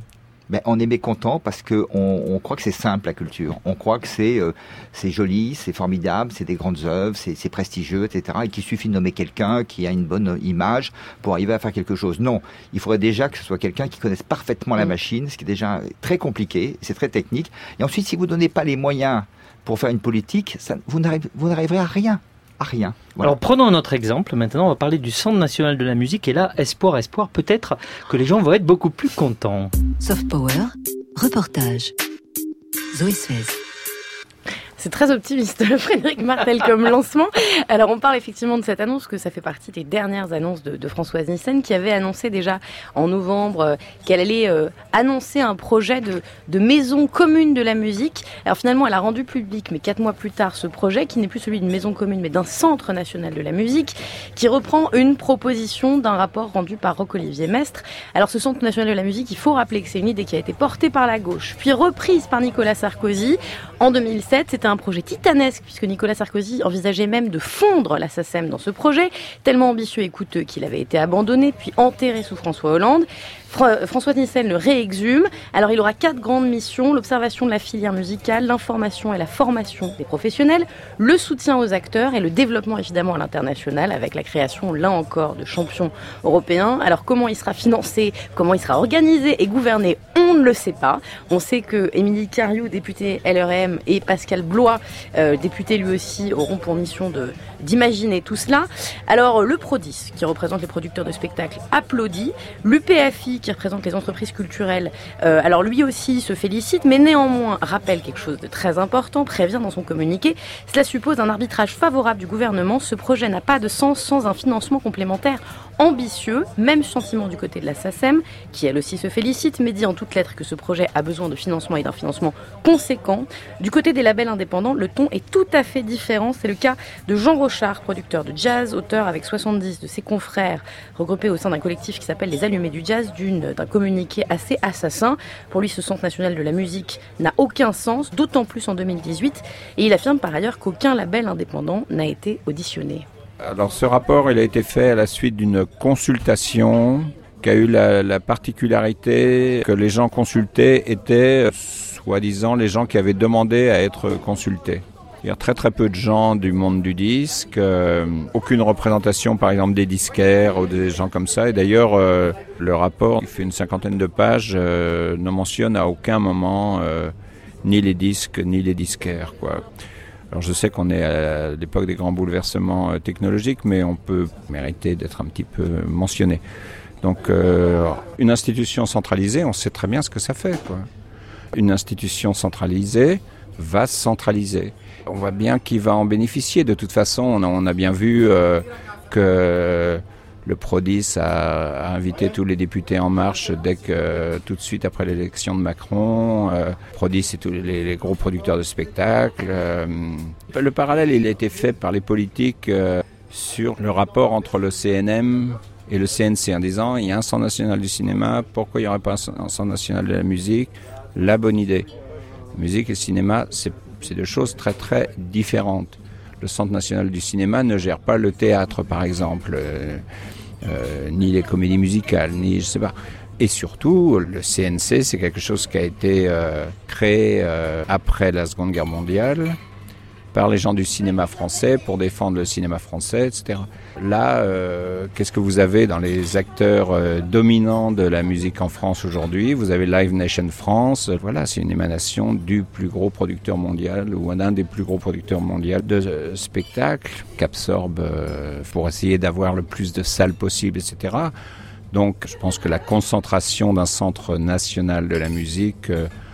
On est mécontent parce que on croit que c'est simple la culture. On croit que c'est joli, c'est formidable, c'est des grandes œuvres, c'est prestigieux, etc. Et qu'il suffit de nommer quelqu'un qui a une bonne image pour arriver à faire quelque chose. Non, il faudrait déjà que ce soit quelqu'un qui connaisse parfaitement la machine, ce qui est déjà très compliqué, c'est très technique. Et ensuite, si vous donnez pas les moyens pour faire une politique, vous n'arriverez à rien. Voilà. Alors prenons un autre exemple. Maintenant, on va parler du Centre national de la musique. Et là, espoir, peut-être que les gens vont être beaucoup plus contents. Soft Power, reportage. Zoé Suez. C'est très optimiste, Frédéric Martel, comme lancement. Alors, on parle effectivement de cette annonce, que ça fait partie des dernières annonces de Françoise Nyssen, qui avait annoncé déjà en novembre qu'elle allait annoncer un projet de maison commune de la musique. Alors, finalement, elle a rendu public, mais 4 mois plus tard, ce projet, qui n'est plus celui d'une maison commune, mais d'un centre national de la musique, qui reprend une proposition d'un rapport rendu par Roch-Olivier Mestre. Alors, ce centre national de la musique, il faut rappeler que c'est une idée qui a été portée par la gauche, puis reprise par Nicolas Sarkozy en 2007. C'était un projet titanesque, puisque Nicolas Sarkozy envisageait même de fondre la SACEM dans ce projet, tellement ambitieux et coûteux qu'il avait été abandonné, puis enterré sous François Hollande. François Nyssen le réexhume. Alors il aura 4 grandes missions: l'observation de la filière musicale, l'information et la formation des professionnels, le soutien aux acteurs et le développement évidemment à l'international, avec la création là encore de champions européens. Alors comment il sera financé, comment il sera organisé et gouverné, on ne le sait pas. On sait que Émilie Cariou, députée LREM, et Pascal Blois, député lui aussi, auront pour mission d'imaginer tout cela. Alors le Prodis, qui représente les producteurs de spectacles, applaudit. L'UPFI, qui représente les entreprises culturelles, alors lui aussi se félicite, mais néanmoins rappelle quelque chose de très important, prévient dans son communiqué: cela suppose un arbitrage favorable du gouvernement. Ce projet n'a pas de sens sans un financement complémentaire ambitieux. Même sentiment du côté de la SACEM, qui elle aussi se félicite, mais dit en toutes lettres que ce projet a besoin de financement et d'un financement conséquent. Du côté des labels indépendants, le ton est tout à fait différent. C'est le cas de Jean Rochard, producteur de jazz, auteur avec 70 de ses confrères regroupés au sein d'un collectif qui s'appelle Les Allumés du Jazz, d'un communiqué assez assassin. Pour lui, ce Centre national de la musique n'a aucun sens, d'autant plus en 2018. Et il affirme par ailleurs qu'aucun label indépendant n'a été auditionné. Alors ce rapport, il a été fait à la suite d'une consultation qui a eu la particularité que les gens consultés étaient, soi-disant, les gens qui avaient demandé à être consultés. Il y a très très peu de gens du monde du disque, aucune représentation par exemple des disquaires ou des gens comme ça. Et d'ailleurs, le rapport, qui fait une 50aine de pages, ne mentionne à aucun moment ni les disques ni les disquaires, quoi. Alors je sais qu'on est à l'époque des grands bouleversements technologiques, mais on peut mériter d'être un petit peu mentionné. Donc une institution centralisée, on sait très bien ce que ça fait, quoi. Une institution centralisée va se centraliser. On voit bien qui va en bénéficier. De toute façon, on a bien vu que le Prodis a invité tous les députés En Marche tout de suite après l'élection de Macron. Prodis et tous les gros producteurs de spectacles. Le parallèle, il a été fait par les politiques sur le rapport entre le CNM et le CNC, en disant il y a un Centre national du cinéma, pourquoi il n'y aurait pas un Centre national de la musique? La bonne idée. La musique et le cinéma, c'est 2 choses très très différentes. Le Centre national du cinéma ne gère pas le théâtre, par exemple, ni les comédies musicales, ni je sais pas. Et surtout, le CNC, c'est quelque chose qui a été créé après la Seconde Guerre mondiale par les gens du cinéma français pour défendre le cinéma français, etc. Là, qu'est-ce que vous avez dans les acteurs dominants de la musique en France aujourd'hui? Vous avez Live Nation France. Voilà, c'est une émanation du plus gros producteur mondial ou d'un des plus gros producteurs mondiaux de spectacles qu'absorbe pour essayer d'avoir le plus de salles possible, etc. Donc, je pense que la concentration d'un centre national de la musique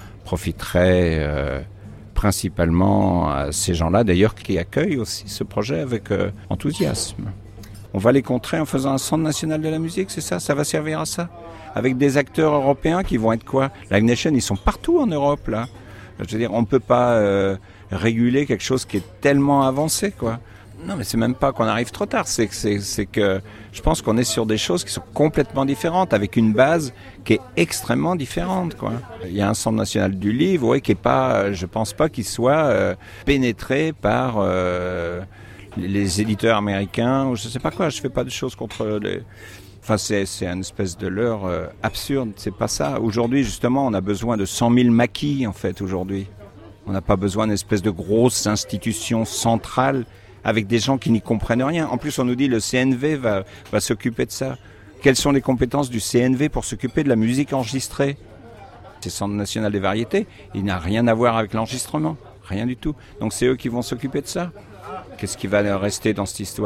profiterait principalement à ces gens-là, d'ailleurs, qui accueillent aussi ce projet avec enthousiasme. On va les contrer en faisant un centre national de la musique, c'est ça? Ça va servir à ça? Avec des acteurs européens qui vont être quoi? Live Nation, ils sont partout en Europe, là. Je veux dire, on ne peut pas réguler quelque chose qui est tellement avancé, quoi. Non, mais c'est même pas qu'on arrive trop tard, c'est que je pense qu'on est sur des choses qui sont complètement différentes, avec une base qui est extrêmement différente, quoi. Il y a un Centre national du livre, ouais, qui est pas, je pense pas qu'il soit pénétré par les éditeurs américains, ou je sais pas quoi, je fais pas de choses contre Enfin, c'est une espèce de leurre absurde, c'est pas ça. Aujourd'hui, justement, on a besoin de 100 000 maquis, en fait, aujourd'hui. On n'a pas besoin d'une espèce de grosse institution centrale avec des gens qui n'y comprennent rien. En plus, on nous dit le CNV va s'occuper de ça. Quelles sont les compétences du CNV pour s'occuper de la musique enregistrée ? C'est le Centre national des variétés, il n'a rien à voir avec l'enregistrement, rien du tout. Donc c'est eux qui vont s'occuper de ça. Qu'est-ce qui va rester dans cette histoire ?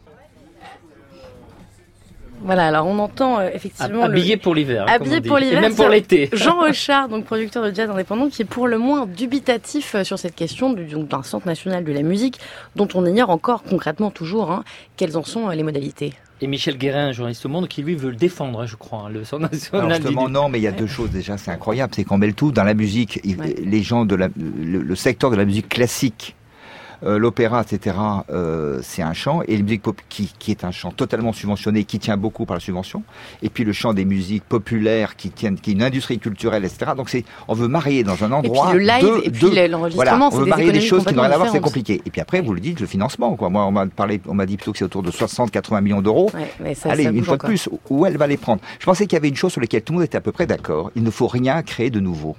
Voilà, alors on entend effectivement... Habillé pour l'hiver. Habillé pour l'hiver. Et même pour l'été. Jean Rochard, donc producteur de jazz indépendant, qui est pour le moins dubitatif sur cette question d'un Centre national de la musique, dont on ignore encore concrètement toujours quelles en sont les modalités. Et Michel Guérin, journaliste au Monde, qui lui veut le défendre, je crois, le Centre national. Alors justement, non, mais il y a deux choses déjà, c'est incroyable, c'est qu'on met le tout dans la musique. Les gens le secteur de la musique classique, l'opéra, etc., c'est un chant, et la musique pop qui est un chant totalement subventionné, qui tient beaucoup par la subvention, et puis le chant des musiques populaires qui est une industrie culturelle, etc. Donc on veut marier dans un endroit... Et puis le live, et puis l'enregistrement, on veut marier des choses qui n'ont rien à voir, c'est compliqué. Et puis après, vous le dites, le financement, quoi. Moi, on m'a dit plutôt que c'est autour de 60-80 millions d'euros. Allez, une fois de plus, où elle va les prendre ? Je pensais qu'il y avait une chose sur laquelle tout le monde était à peu près d'accord. Il ne faut rien créer de nouveau.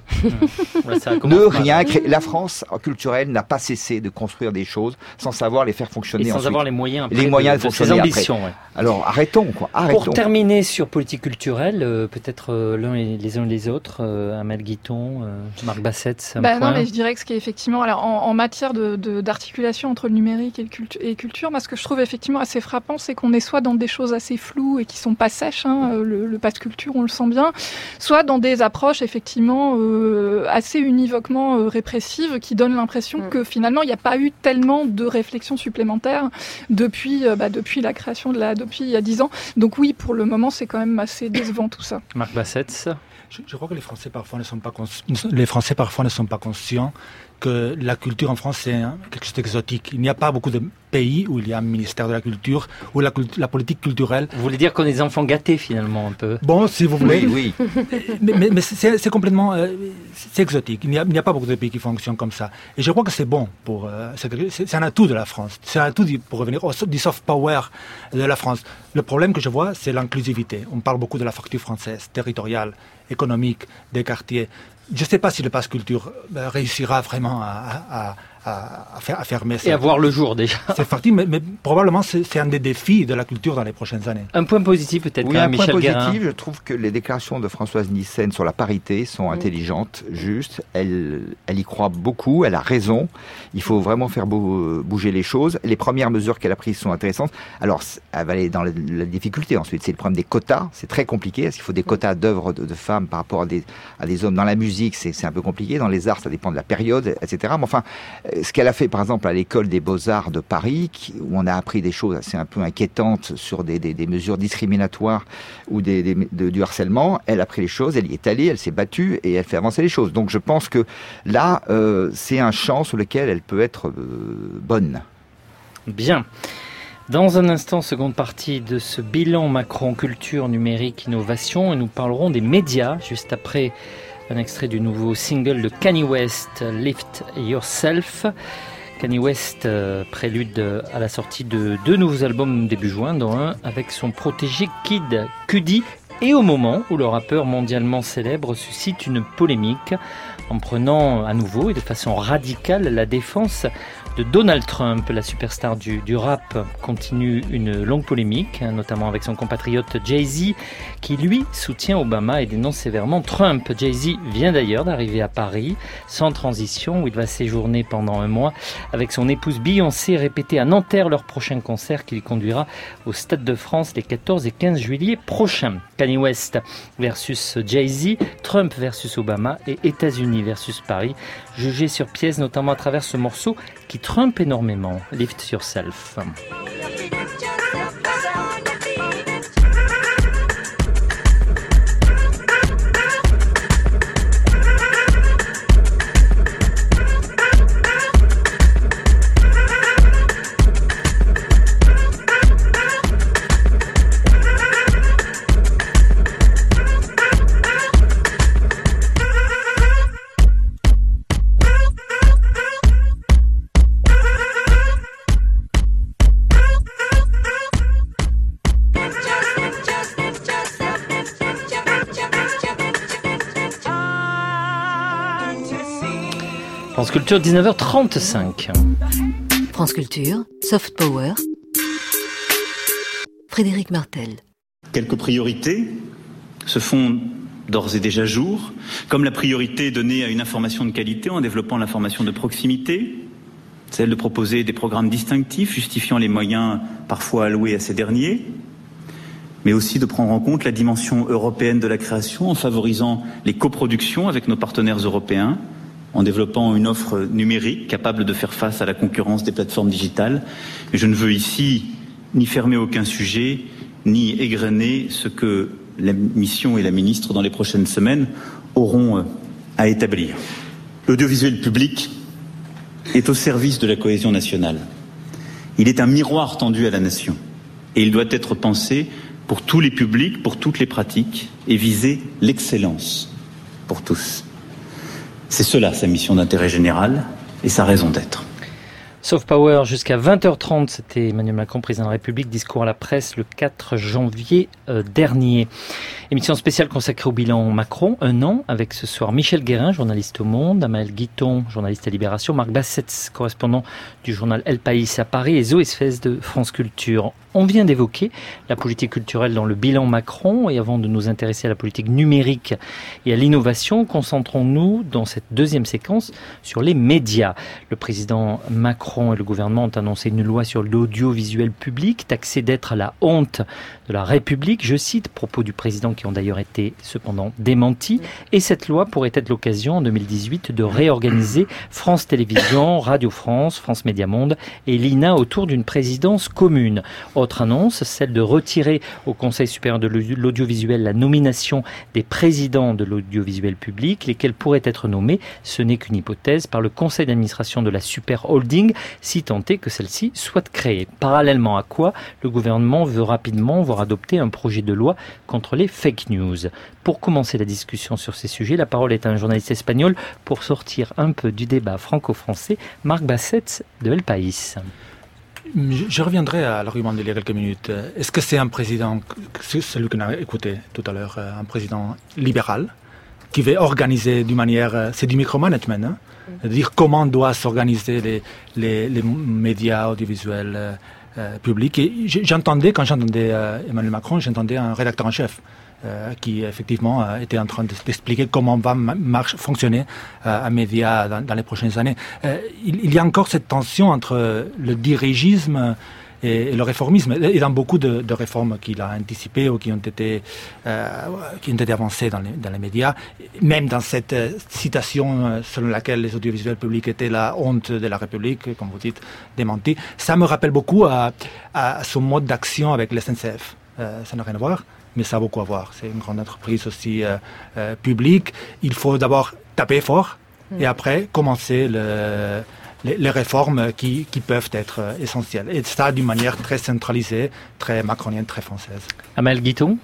Ne rien créer. La France culturelle n'a pas cessé de construire des choses sans savoir les faire fonctionner et sans ensuite. Avoir les moyens, de fonctionner ses ambitions. Après. Ouais. Alors arrêtons. Pour terminer sur politique culturelle, peut-être les uns et les autres, Amel Guiton, Marc Bassett, non, mais je dirais que ce qui est effectivement, alors en matière d'articulation entre le numérique et culture, moi, ce que je trouve effectivement assez frappant, c'est qu'on est soit dans des choses assez floues et qui sont pas sèches, le pass culture, on le sent bien, soit dans des approches effectivement assez univoquement répressives qui donnent l'impression que finalement il n'y a pas eu tellement de réflexion supplémentaire depuis la création depuis il y a 10 ans. Donc oui, pour le moment, c'est quand même assez décevant tout ça. Marc Bassett. Je crois que les Français parfois ne sont pas conscients que la culture en France, c'est quelque chose d'exotique. Il n'y a pas beaucoup de pays où il y a un ministère de la culture, où la politique culturelle... Vous voulez dire qu'on est des enfants gâtés, finalement, un peu ? Bon, si vous voulez. Oui. Mais c'est complètement... c'est exotique. Il n'y a pas beaucoup de pays qui fonctionnent comme ça. Et je crois que c'est bon pour... c'est un atout de la France. C'est un atout, pour revenir du soft power de la France. Le problème que je vois, c'est l'inclusivité. On parle beaucoup de la fracture française, territoriale, économique, des quartiers. Je ne sais pas si le pass culture réussira vraiment à fermer ça. Et à voir le jour déjà. C'est parti, mais probablement c'est un des défis de la culture dans les prochaines années. Un point positif peut-être. Oui, un Michel point Guérin. positif, je trouve que les déclarations de Françoise Nyssen sur la parité sont intelligentes, justes. Elle y croit beaucoup, elle a raison. Il faut vraiment faire bouger les choses. Les premières mesures qu'elle a prises sont intéressantes. Alors, elle va aller dans la difficulté ensuite. C'est le problème des quotas. C'est très compliqué. Est-ce qu'il faut des quotas d'œuvres de femmes par rapport à des hommes dans la musique? C'est un peu compliqué. Dans les arts, ça dépend de la période, etc. Mais enfin, ce qu'elle a fait, par exemple, à l'école des Beaux-Arts de Paris, où on a appris des choses assez un peu inquiétantes sur des mesures discriminatoires ou du harcèlement, elle a pris les choses, elle y est allée, elle s'est battue et elle fait avancer les choses. Donc je pense que là, c'est un champ sur lequel elle peut être bonne. Bien. Dans un instant, seconde partie de ce bilan Macron culture, numérique, innovation, et nous parlerons des médias, juste après un extrait du nouveau single de Kanye West, Lift Yourself. Kanye West prélude à la sortie de 2 nouveaux albums début juin, dont un avec son protégé Kid Cudi, et au moment où le rappeur mondialement célèbre suscite une polémique en prenant à nouveau et de façon radicale la défense de Donald Trump. La superstar du rap continue une longue polémique, notamment avec son compatriote Jay-Z, qui lui soutient Obama et dénonce sévèrement Trump. Jay-Z vient d'ailleurs d'arriver à Paris, sans transition, où il va séjourner pendant un mois avec son épouse Beyoncé, répéter à Nanterre leur prochain concert qui les conduira au Stade de France les 14 et 15 juillet prochains. Kanye West versus Jay-Z, Trump versus Obama et États-Unis versus Paris, jugés sur pièce notamment à travers ce morceau qui trompe énormément, Lift Yourself. France Culture, 19h35. France Culture, Soft Power, Frédéric Martel. Quelques priorités se font d'ores et déjà jour, comme la priorité donnée à une information de qualité en développant l'information de proximité, celle de proposer des programmes distinctifs justifiant les moyens parfois alloués à ces derniers, mais aussi de prendre en compte la dimension européenne de la création en favorisant les coproductions avec nos partenaires européens, en développant une offre numérique capable de faire face à la concurrence des plateformes digitales. Et je ne veux ici ni fermer aucun sujet, ni égrener ce que la mission et la ministre, dans les prochaines semaines, auront à établir. L'audiovisuel public est au service de la cohésion nationale. Il est un miroir tendu à la nation. Et il doit être pensé pour tous les publics, pour toutes les pratiques, et viser l'excellence pour tous. C'est cela, sa mission d'intérêt général et sa raison d'être. Soft Power jusqu'à 20h30, c'était Emmanuel Macron, président de la République, discours à la presse le 4 janvier dernier. Émission spéciale consacrée au bilan Macron, 1 an, avec ce soir Michel Guérin, journaliste au Monde, Amael Guiton, journaliste à Libération, Marc Bassets, correspondant du journal El País à Paris, et Zoé Sfez de France Culture. On vient d'évoquer la politique culturelle dans le bilan Macron, et avant de nous intéresser à la politique numérique et à l'innovation, concentrons-nous dans cette deuxième séquence sur les médias. Le président Macron et le gouvernement ont annoncé une loi sur l'audiovisuel public, taxée d'être la honte de la République. Je cite, propos du président qui ont d'ailleurs été cependant démentis. Et cette loi pourrait être l'occasion en 2018 de réorganiser France Télévisions, Radio France, France Média Monde et l'INA autour d'une présidence commune. Autre annonce, celle de retirer au Conseil supérieur de l'audiovisuel la nomination des présidents de l'audiovisuel public, lesquels pourraient être nommés, ce n'est qu'une hypothèse, par le conseil d'administration de la Super Holding, si tant est que celle-ci soit créée. Parallèlement à quoi, le gouvernement veut rapidement voir adopter un projet de loi contre les fake news. Pour commencer la discussion sur ces sujets, la parole est à un journaliste espagnol pour sortir un peu du débat franco-français, Marc Bassets de El País. Je reviendrai à l'argument d'il y a quelques minutes. Est-ce que c'est un président, celui qu'on a écouté tout à l'heure, un président libéral qui veut organiser d'une manière, c'est du micromanagement, hein, dire comment doivent s'organiser les médias audiovisuels publics. Et quand j'entendais Emmanuel Macron, j'entendais un rédacteur en chef qui effectivement était en train d'expliquer comment va fonctionner un média dans les prochaines années. Il y a encore cette tension entre le dirigisme et le réformisme. Et dans beaucoup de réformes qu'il a anticipées ou qui ont été avancées dans les médias, même dans cette citation selon laquelle les audiovisuels publics étaient la honte de la République, comme vous dites, démenti, ça me rappelle beaucoup à son mode d'action avec la SNCF. Ça n'a rien à voir, mais ça a beaucoup à voir. C'est une grande entreprise aussi publique. Il faut d'abord taper fort et après commencer les réformes qui peuvent être essentielles. Et ça d'une manière très centralisée, très macronienne, très française. Amael Guiton.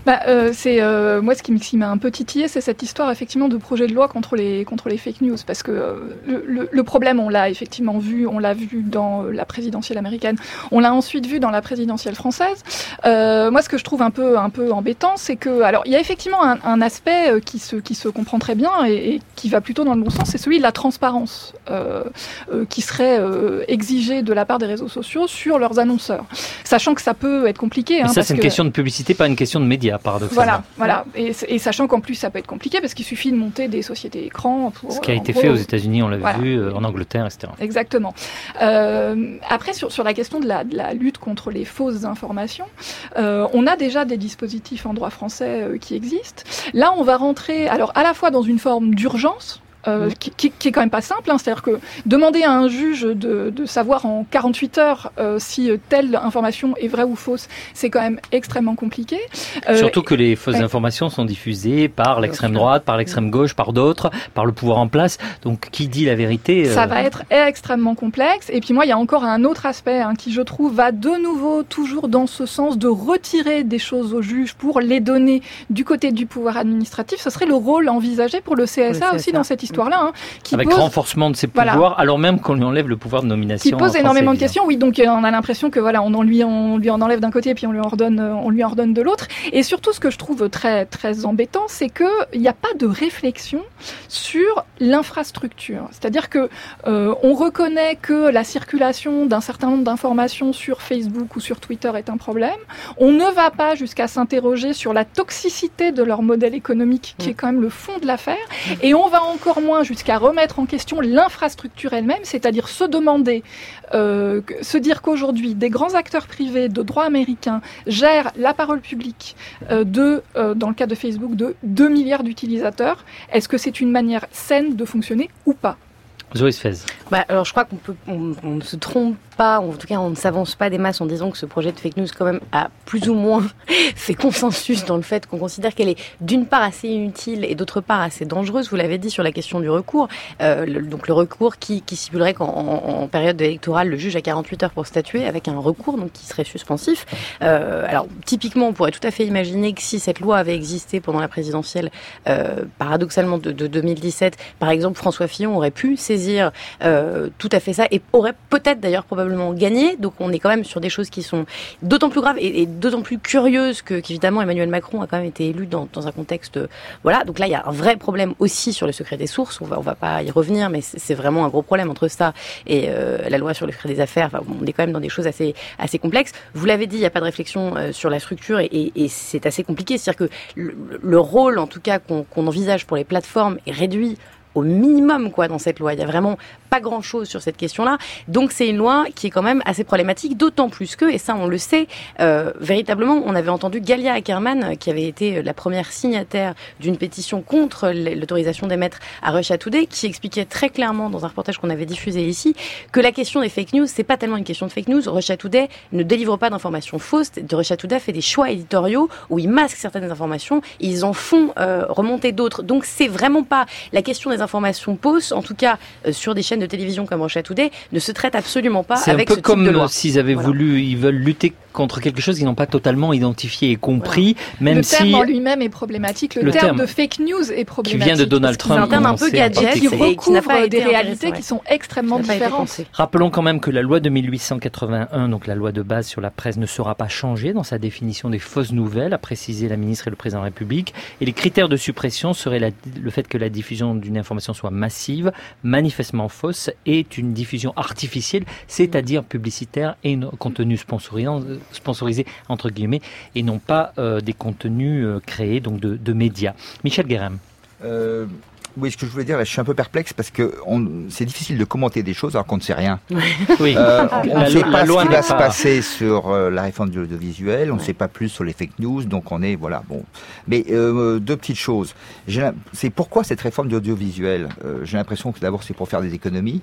Moi, ce qui m'a un peu titillé, c'est cette histoire effectivement de projet de loi contre les fake news. Parce que le problème, on l'a effectivement vu, on l'a vu dans la présidentielle américaine, on l'a ensuite vu dans la présidentielle française. Moi, ce que je trouve un peu embêtant, c'est que, alors, il y a effectivement un aspect qui se comprend très bien et qui va plutôt dans le bon sens, c'est celui de la transparence. Qui serait exigé de la part des réseaux sociaux sur leurs annonceurs. Sachant que ça peut être compliqué. Mais ça, c'est une question de publicité, pas une question de médias, paradoxalement. Voilà. Et sachant qu'en plus, ça peut être compliqué parce qu'il suffit de monter des sociétés écrans pour... Ce qui a été fait aux États-Unis, on l'a vu, en Angleterre, etc. Exactement. Après, sur la question de la lutte contre les fausses informations, on a déjà des dispositifs en droit français qui existent. Là, on va rentrer, alors à la fois dans une forme d'urgence, qui est quand même pas simple, hein. C'est-à-dire que demander à un juge de savoir en 48 heures si telle information est vraie ou fausse, c'est quand même extrêmement compliqué. Surtout que les fausses informations sont diffusées par l'extrême droite, par l'extrême gauche, par d'autres, par le pouvoir en place. Donc qui dit la vérité Ça va être extrêmement complexe. Et puis moi, il y a encore un autre aspect qui, je trouve, va de nouveau toujours dans ce sens de retirer des choses aux juges pour les donner du côté du pouvoir administratif. Ce serait le rôle envisagé pour le CSA aussi dans cette histoire. victoire-là, qui avec pose, renforcement de ses pouvoirs, alors même qu'on lui enlève le pouvoir de nomination. Qui pose énormément de questions. Oui, donc on a l'impression que on lui en enlève d'un côté, puis on lui en redonne de l'autre. Et surtout, ce que je trouve très très embêtant, c'est que il n'y a pas de réflexion sur l'infrastructure. C'est-à-dire que on reconnaît que la circulation d'un certain nombre d'informations sur Facebook ou sur Twitter est un problème. On ne va pas jusqu'à s'interroger sur la toxicité de leur modèle économique, qui est quand même le fond de l'affaire. Et on va encore moins jusqu'à remettre en question l'infrastructure elle-même, c'est-à-dire se demander, se dire qu'aujourd'hui, des grands acteurs privés de droit américain gèrent la parole publique dans le cas de Facebook, de 2 milliards d'utilisateurs. Est-ce que c'est une manière saine de fonctionner ou pas ? Zoé Sfez. Alors je crois qu'on ne se trompe pas, en tout cas on ne s'avance pas des masses en disant que ce projet de fake news quand même a plus ou moins fait consensus dans le fait qu'on considère qu'elle est d'une part assez inutile et d'autre part assez dangereuse. Vous l'avez dit sur la question du recours, donc le recours qui stipulerait qu'en période électorale le juge a 48 heures pour statuer avec un recours donc qui serait suspensif. Alors typiquement on pourrait tout à fait imaginer que si cette loi avait existé pendant la présidentielle, paradoxalement de 2017, par exemple François Fillon aurait pu saisir tout à fait ça et aurait peut-être d'ailleurs probablement gagné. Donc on est quand même sur des choses qui sont d'autant plus graves et d'autant plus curieuses qu'évidemment Emmanuel Macron a quand même été élu dans un contexte voilà. Donc là il y a un vrai problème aussi sur le secret des sources. On va pas y revenir, mais c'est vraiment un gros problème entre ça et la loi sur le secret des affaires. Enfin, on est quand même dans des choses assez complexes. Vous l'avez dit, il n'y a pas de réflexion sur la structure et c'est assez compliqué. C'est-à-dire que le rôle en tout cas qu'on envisage pour les plateformes est réduit au minimum dans cette loi. Il y a vraiment pas grand-chose sur cette question-là. Donc c'est une loi qui est quand même assez problématique, d'autant plus que, et ça on le sait, véritablement, on avait entendu Galia Ackerman, qui avait été la première signataire d'une pétition contre l'autorisation d'émettre à Russia Today, qui expliquait très clairement dans un reportage qu'on avait diffusé ici, que la question des fake news, c'est pas tellement une question de fake news. Russia Today ne délivre pas d'informations fausses. Russia Today fait des choix éditoriaux où ils masquent certaines informations, et ils en font remonter d'autres. Donc c'est vraiment pas la question des informations fausses, en tout cas sur des chaînes de télévision comme Russia Today, ne se traite absolument pas avec ce type de loi. C'est un peu comme s'ils avaient voulu, ils veulent lutter contre quelque chose qu'ils n'ont pas totalement identifié et compris, même si... Le terme en lui-même est problématique, le terme de fake news est problématique. Qui vient de Donald Trump. C'est un terme un peu gadget qui recouvre des réalités qui sont extrêmement différentes. Rappelons quand même que la loi de 1881, donc la loi de base sur la presse, ne sera pas changée dans sa définition des fausses nouvelles, a précisé la ministre et le président de la République. Et les critères de suppression seraient le fait que la diffusion d'une information soit massive, manifestement fausse, et une diffusion artificielle, c'est-à-dire publicitaire et contenu sponsorisé entre guillemets, et non pas des contenus créés donc de médias. Michel Guérin. Oui, ce que je voulais dire, là, je suis un peu perplexe parce que c'est difficile de commenter des choses alors qu'on ne sait rien. Oui. On ne sait pas ce qui va se passer sur la réforme de l'audiovisuel, on ne sait pas plus sur les fake news, donc on est, voilà, bon. Mais deux petites choses. C'est pourquoi cette réforme de l'audiovisuel, j'ai l'impression que d'abord c'est pour faire des économies.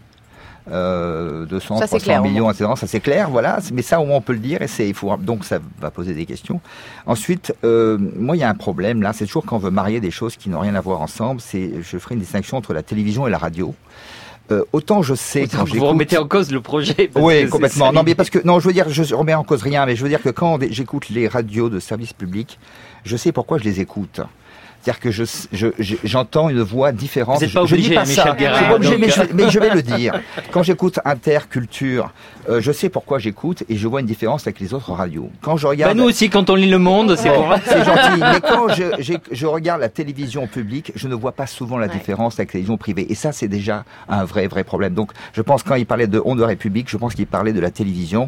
200, 300 millions, etc. Ça c'est clair, voilà. Mais ça au moins on peut le dire et donc ça va poser des questions. Ensuite, moi il y a un problème là, c'est toujours quand on veut marier des choses qui n'ont rien à voir ensemble. Je ferai une distinction entre la télévision et la radio. Autant je sais quand vous remettez en cause le projet. Oui, complètement. Non, mais je veux dire, je remets en cause rien, mais je veux dire que quand j'écoute les radios de service public, je sais pourquoi je les écoute. C'est-à-dire que j'entends une voix différente. Vous n'êtes pas obligé, Michel Guérin. Mais je vais le dire. Quand j'écoute Interculture, je sais pourquoi j'écoute et je vois une différence avec les autres radios. Quand je regarde... nous aussi, quand on lit Le Monde, c'est bon. C'est gentil. Mais quand je regarde la télévision publique, je ne vois pas souvent la différence avec la télévision privée. Et ça, c'est déjà un vrai problème. Donc, je pense quand il parlait de Onde République, je pense qu'il parlait de la télévision.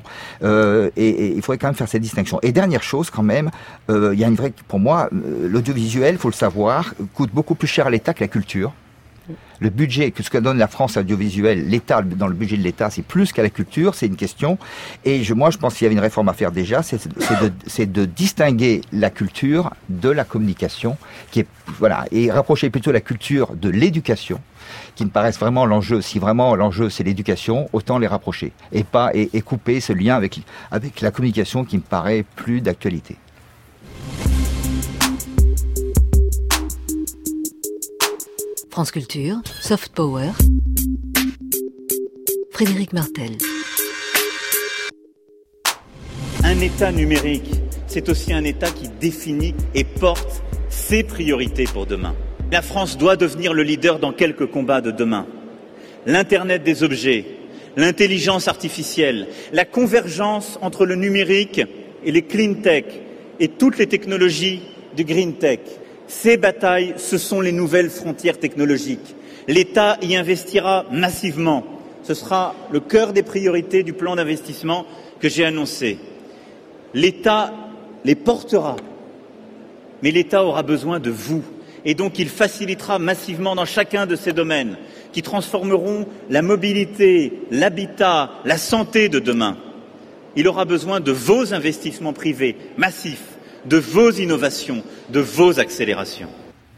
Et il faudrait quand même faire cette distinction. Et dernière chose, quand même, il y a une vraie... Pour moi, l'audiovisuel, il faut le savoir, coûte beaucoup plus cher à l'État que la culture. Le budget, que ce que donne la France à l'audiovisuel, l'État, dans le budget de l'État, c'est plus qu'à la culture, c'est une question. Et moi, je pense qu'il y avait une réforme à faire déjà, c'est de distinguer la culture de la communication, qui est, voilà, et rapprocher plutôt la culture de l'éducation, qui me paraissent vraiment l'enjeu. Si vraiment l'enjeu c'est l'éducation, autant les rapprocher. Et couper ce lien avec la communication qui me paraît plus d'actualité. France Culture, Soft Power, Frédéric Martel. Un État numérique, c'est aussi un État qui définit et porte ses priorités pour demain. La France doit devenir le leader dans quelques combats de demain. L'Internet des objets, l'intelligence artificielle, la convergence entre le numérique et les clean tech et toutes les technologies du green tech. Ces batailles, ce sont les nouvelles frontières technologiques. L'État y investira massivement. Ce sera le cœur des priorités du plan d'investissement que j'ai annoncé. L'État les portera, mais l'État aura besoin de vous. Et donc il facilitera massivement dans chacun de ces domaines qui transformeront la mobilité, l'habitat, la santé de demain. Il aura besoin de vos investissements privés massifs, de vos innovations, de vos accélérations.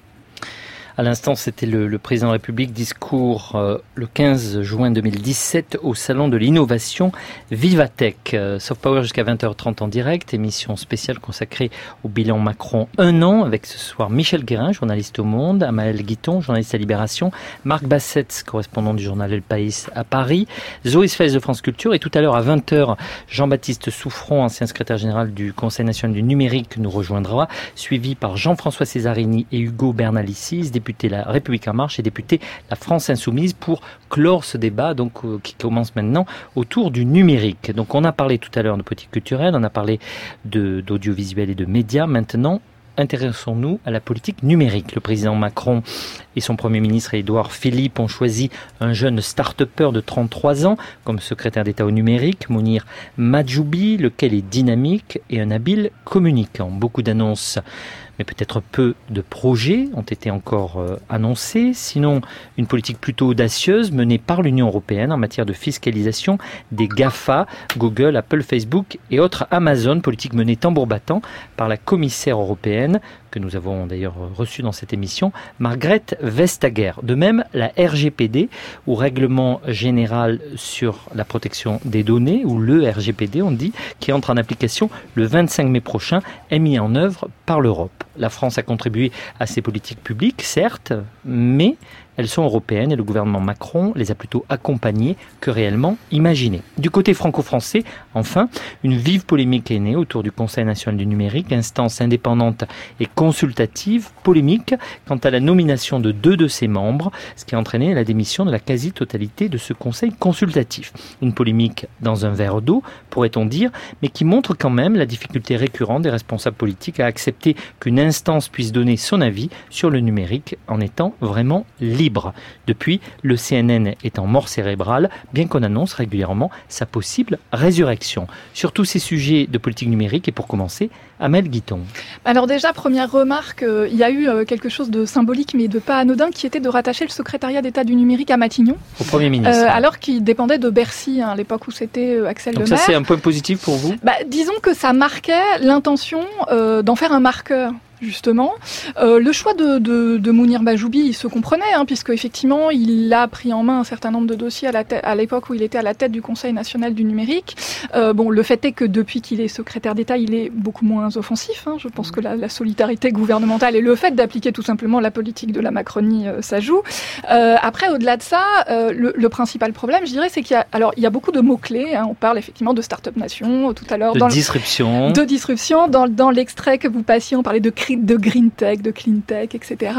À l'instant, c'était le président de la République, discours le 15 juin 2017 au Salon de l'Innovation Vivatech. Soft Power jusqu'à 20h30 en direct, émission spéciale consacrée au bilan Macron 1 an, avec ce soir Michel Guérin, journaliste au Monde, Amael Guiton, journaliste à Libération, Marc Bassett, correspondant du journal El País à Paris, Zoé Sfez de France Culture, et tout à l'heure à 20h, Jean-Baptiste Souffron, ancien secrétaire général du Conseil national du numérique, nous rejoindra, suivi par Jean-François Césarini et Hugo Bernalicis, député La République En Marche et député La France Insoumise, pour clore ce débat qui commence maintenant autour du numérique. Donc on a parlé tout à l'heure de politique culturelle, on a parlé d'audiovisuel et de médias. Maintenant, intéressons-nous à la politique numérique. Le président Macron et son Premier ministre Édouard Philippe ont choisi un jeune start-upper de 33 ans comme secrétaire d'État au numérique, Mounir Mahjoubi, lequel est dynamique et un habile communicant. Beaucoup d'annonces, mais peut-être peu de projets ont été encore annoncés. Sinon, une politique plutôt audacieuse menée par l'Union européenne en matière de fiscalisation des GAFA, Google, Apple, Facebook et autres Amazon, politique menée tambour battant par la commissaire européenne, que nous avons d'ailleurs reçue dans cette émission, Margrethe Vestager. De même, la RGPD, ou Règlement général sur la protection des données, ou le RGPD, on dit, qui entre en application le 25 mai prochain, est mis en œuvre par l'Europe. La France a contribué à ces politiques publiques, certes, mais elles sont européennes et le gouvernement Macron les a plutôt accompagnées que réellement imaginées. Du côté franco-français, enfin, une vive polémique est née autour du Conseil national du numérique, instance indépendante et consultative, polémique quant à la nomination de 2 de ses membres, ce qui a entraîné la démission de la quasi-totalité de ce Conseil consultatif. Une polémique dans un verre d'eau, pourrait-on dire, mais qui montre quand même la difficulté récurrente des responsables politiques à accepter qu'une instance puisse donner son avis sur le numérique en étant vraiment libre. Depuis, le CNN est en mort cérébrale, bien qu'on annonce régulièrement sa possible résurrection. Sur tous ces sujets de politique numérique, et pour commencer, Amael Guiton. Alors déjà, première remarque, il y a eu quelque chose de symbolique mais de pas anodin, qui était de rattacher le secrétariat d'État du numérique à Matignon. Au Premier ministre. Alors qu'il dépendait de Bercy, à l'époque où c'était Axel Lemaire. Donc ça, c'est un point positif pour vous ? Disons que ça marquait l'intention d'en faire un marqueur. Justement, le choix de Mounir Mahjoubi, il se comprenait, puisque effectivement, il a pris en main un certain nombre de dossiers à l'époque où il était à la tête du Conseil national du numérique. Le fait est que depuis qu'il est secrétaire d'État, il est beaucoup moins offensif. Je pense que la solidarité gouvernementale et le fait d'appliquer tout simplement la politique de la Macronie, ça joue. Après, au-delà de ça, le principal problème, je dirais, c'est qu'il y a beaucoup de mots-clés. On parle effectivement de Start-up Nation tout à l'heure. De disruption. De disruption. Dans l'extrait que vous passiez, on parlait de green tech, de clean tech, etc.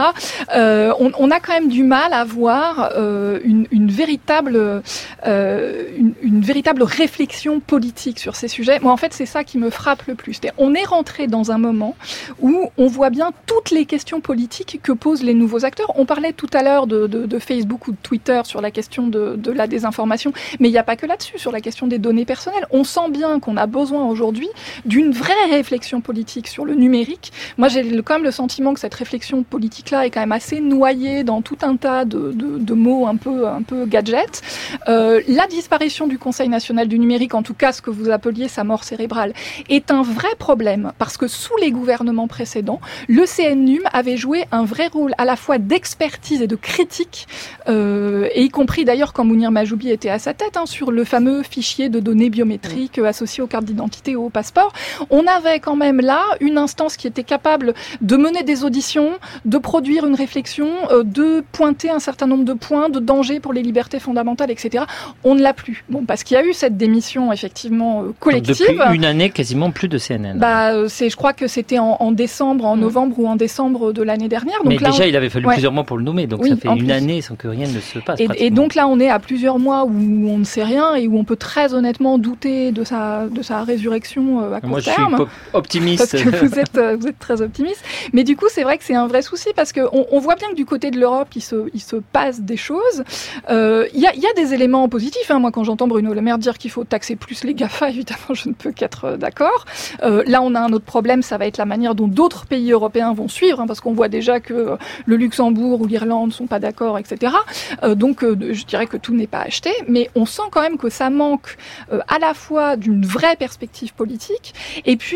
On a quand même du mal à voir une véritable réflexion politique sur ces sujets. Moi, en fait, c'est ça qui me frappe le plus. On est rentré dans un moment où on voit bien toutes les questions politiques que posent les nouveaux acteurs. On parlait tout à l'heure de Facebook ou de Twitter sur la question de la désinformation, mais il n'y a pas que là-dessus, sur la question des données personnelles. On sent bien qu'on a besoin aujourd'hui d'une vraie réflexion politique sur le numérique. Moi, j'ai quand même le sentiment que cette réflexion politique-là est quand même assez noyée dans tout un tas de mots un peu gadgets. La disparition du Conseil national du numérique, en tout cas ce que vous appeliez sa mort cérébrale, est un vrai problème parce que sous les gouvernements précédents, le CNUM avait joué un vrai rôle à la fois d'expertise et de critique, et y compris d'ailleurs quand Mounir Mahjoubi était à sa tête, sur le fameux fichier de données biométriques associé aux cartes d'identité ou au passeport. On avait quand même là une instance qui était capable possible de mener des auditions, de produire une réflexion, de pointer un certain nombre de points de danger pour les libertés fondamentales, etc. On ne l'a plus. Bon, parce qu'il y a eu cette démission effectivement collective. Donc depuis une année, quasiment plus de CNN. Je crois que c'était en décembre, en novembre ou en décembre de l'année dernière. Donc mais là, déjà, il avait fallu plusieurs mois pour le nommer, donc ça fait une année sans que rien ne se passe. Et donc là, on est à plusieurs mois où on ne sait rien et où on peut très honnêtement douter de sa résurrection à court terme. Moi, je suis optimiste. Parce que vous êtes très optimiste. Mais du coup, c'est vrai que c'est un vrai souci parce qu'on voit bien que du côté de l'Europe, il se passe des choses. Il y a des éléments positifs. Moi, quand j'entends Bruno Le Maire dire qu'il faut taxer plus les GAFA, évidemment, je ne peux qu'être d'accord. Là, on a un autre problème, ça va être la manière dont d'autres pays européens vont suivre, parce qu'on voit déjà que le Luxembourg ou l'Irlande ne sont pas d'accord, etc. Donc, je dirais que tout n'est pas acheté, mais on sent quand même que ça manque à la fois d'une vraie perspective politique, et puis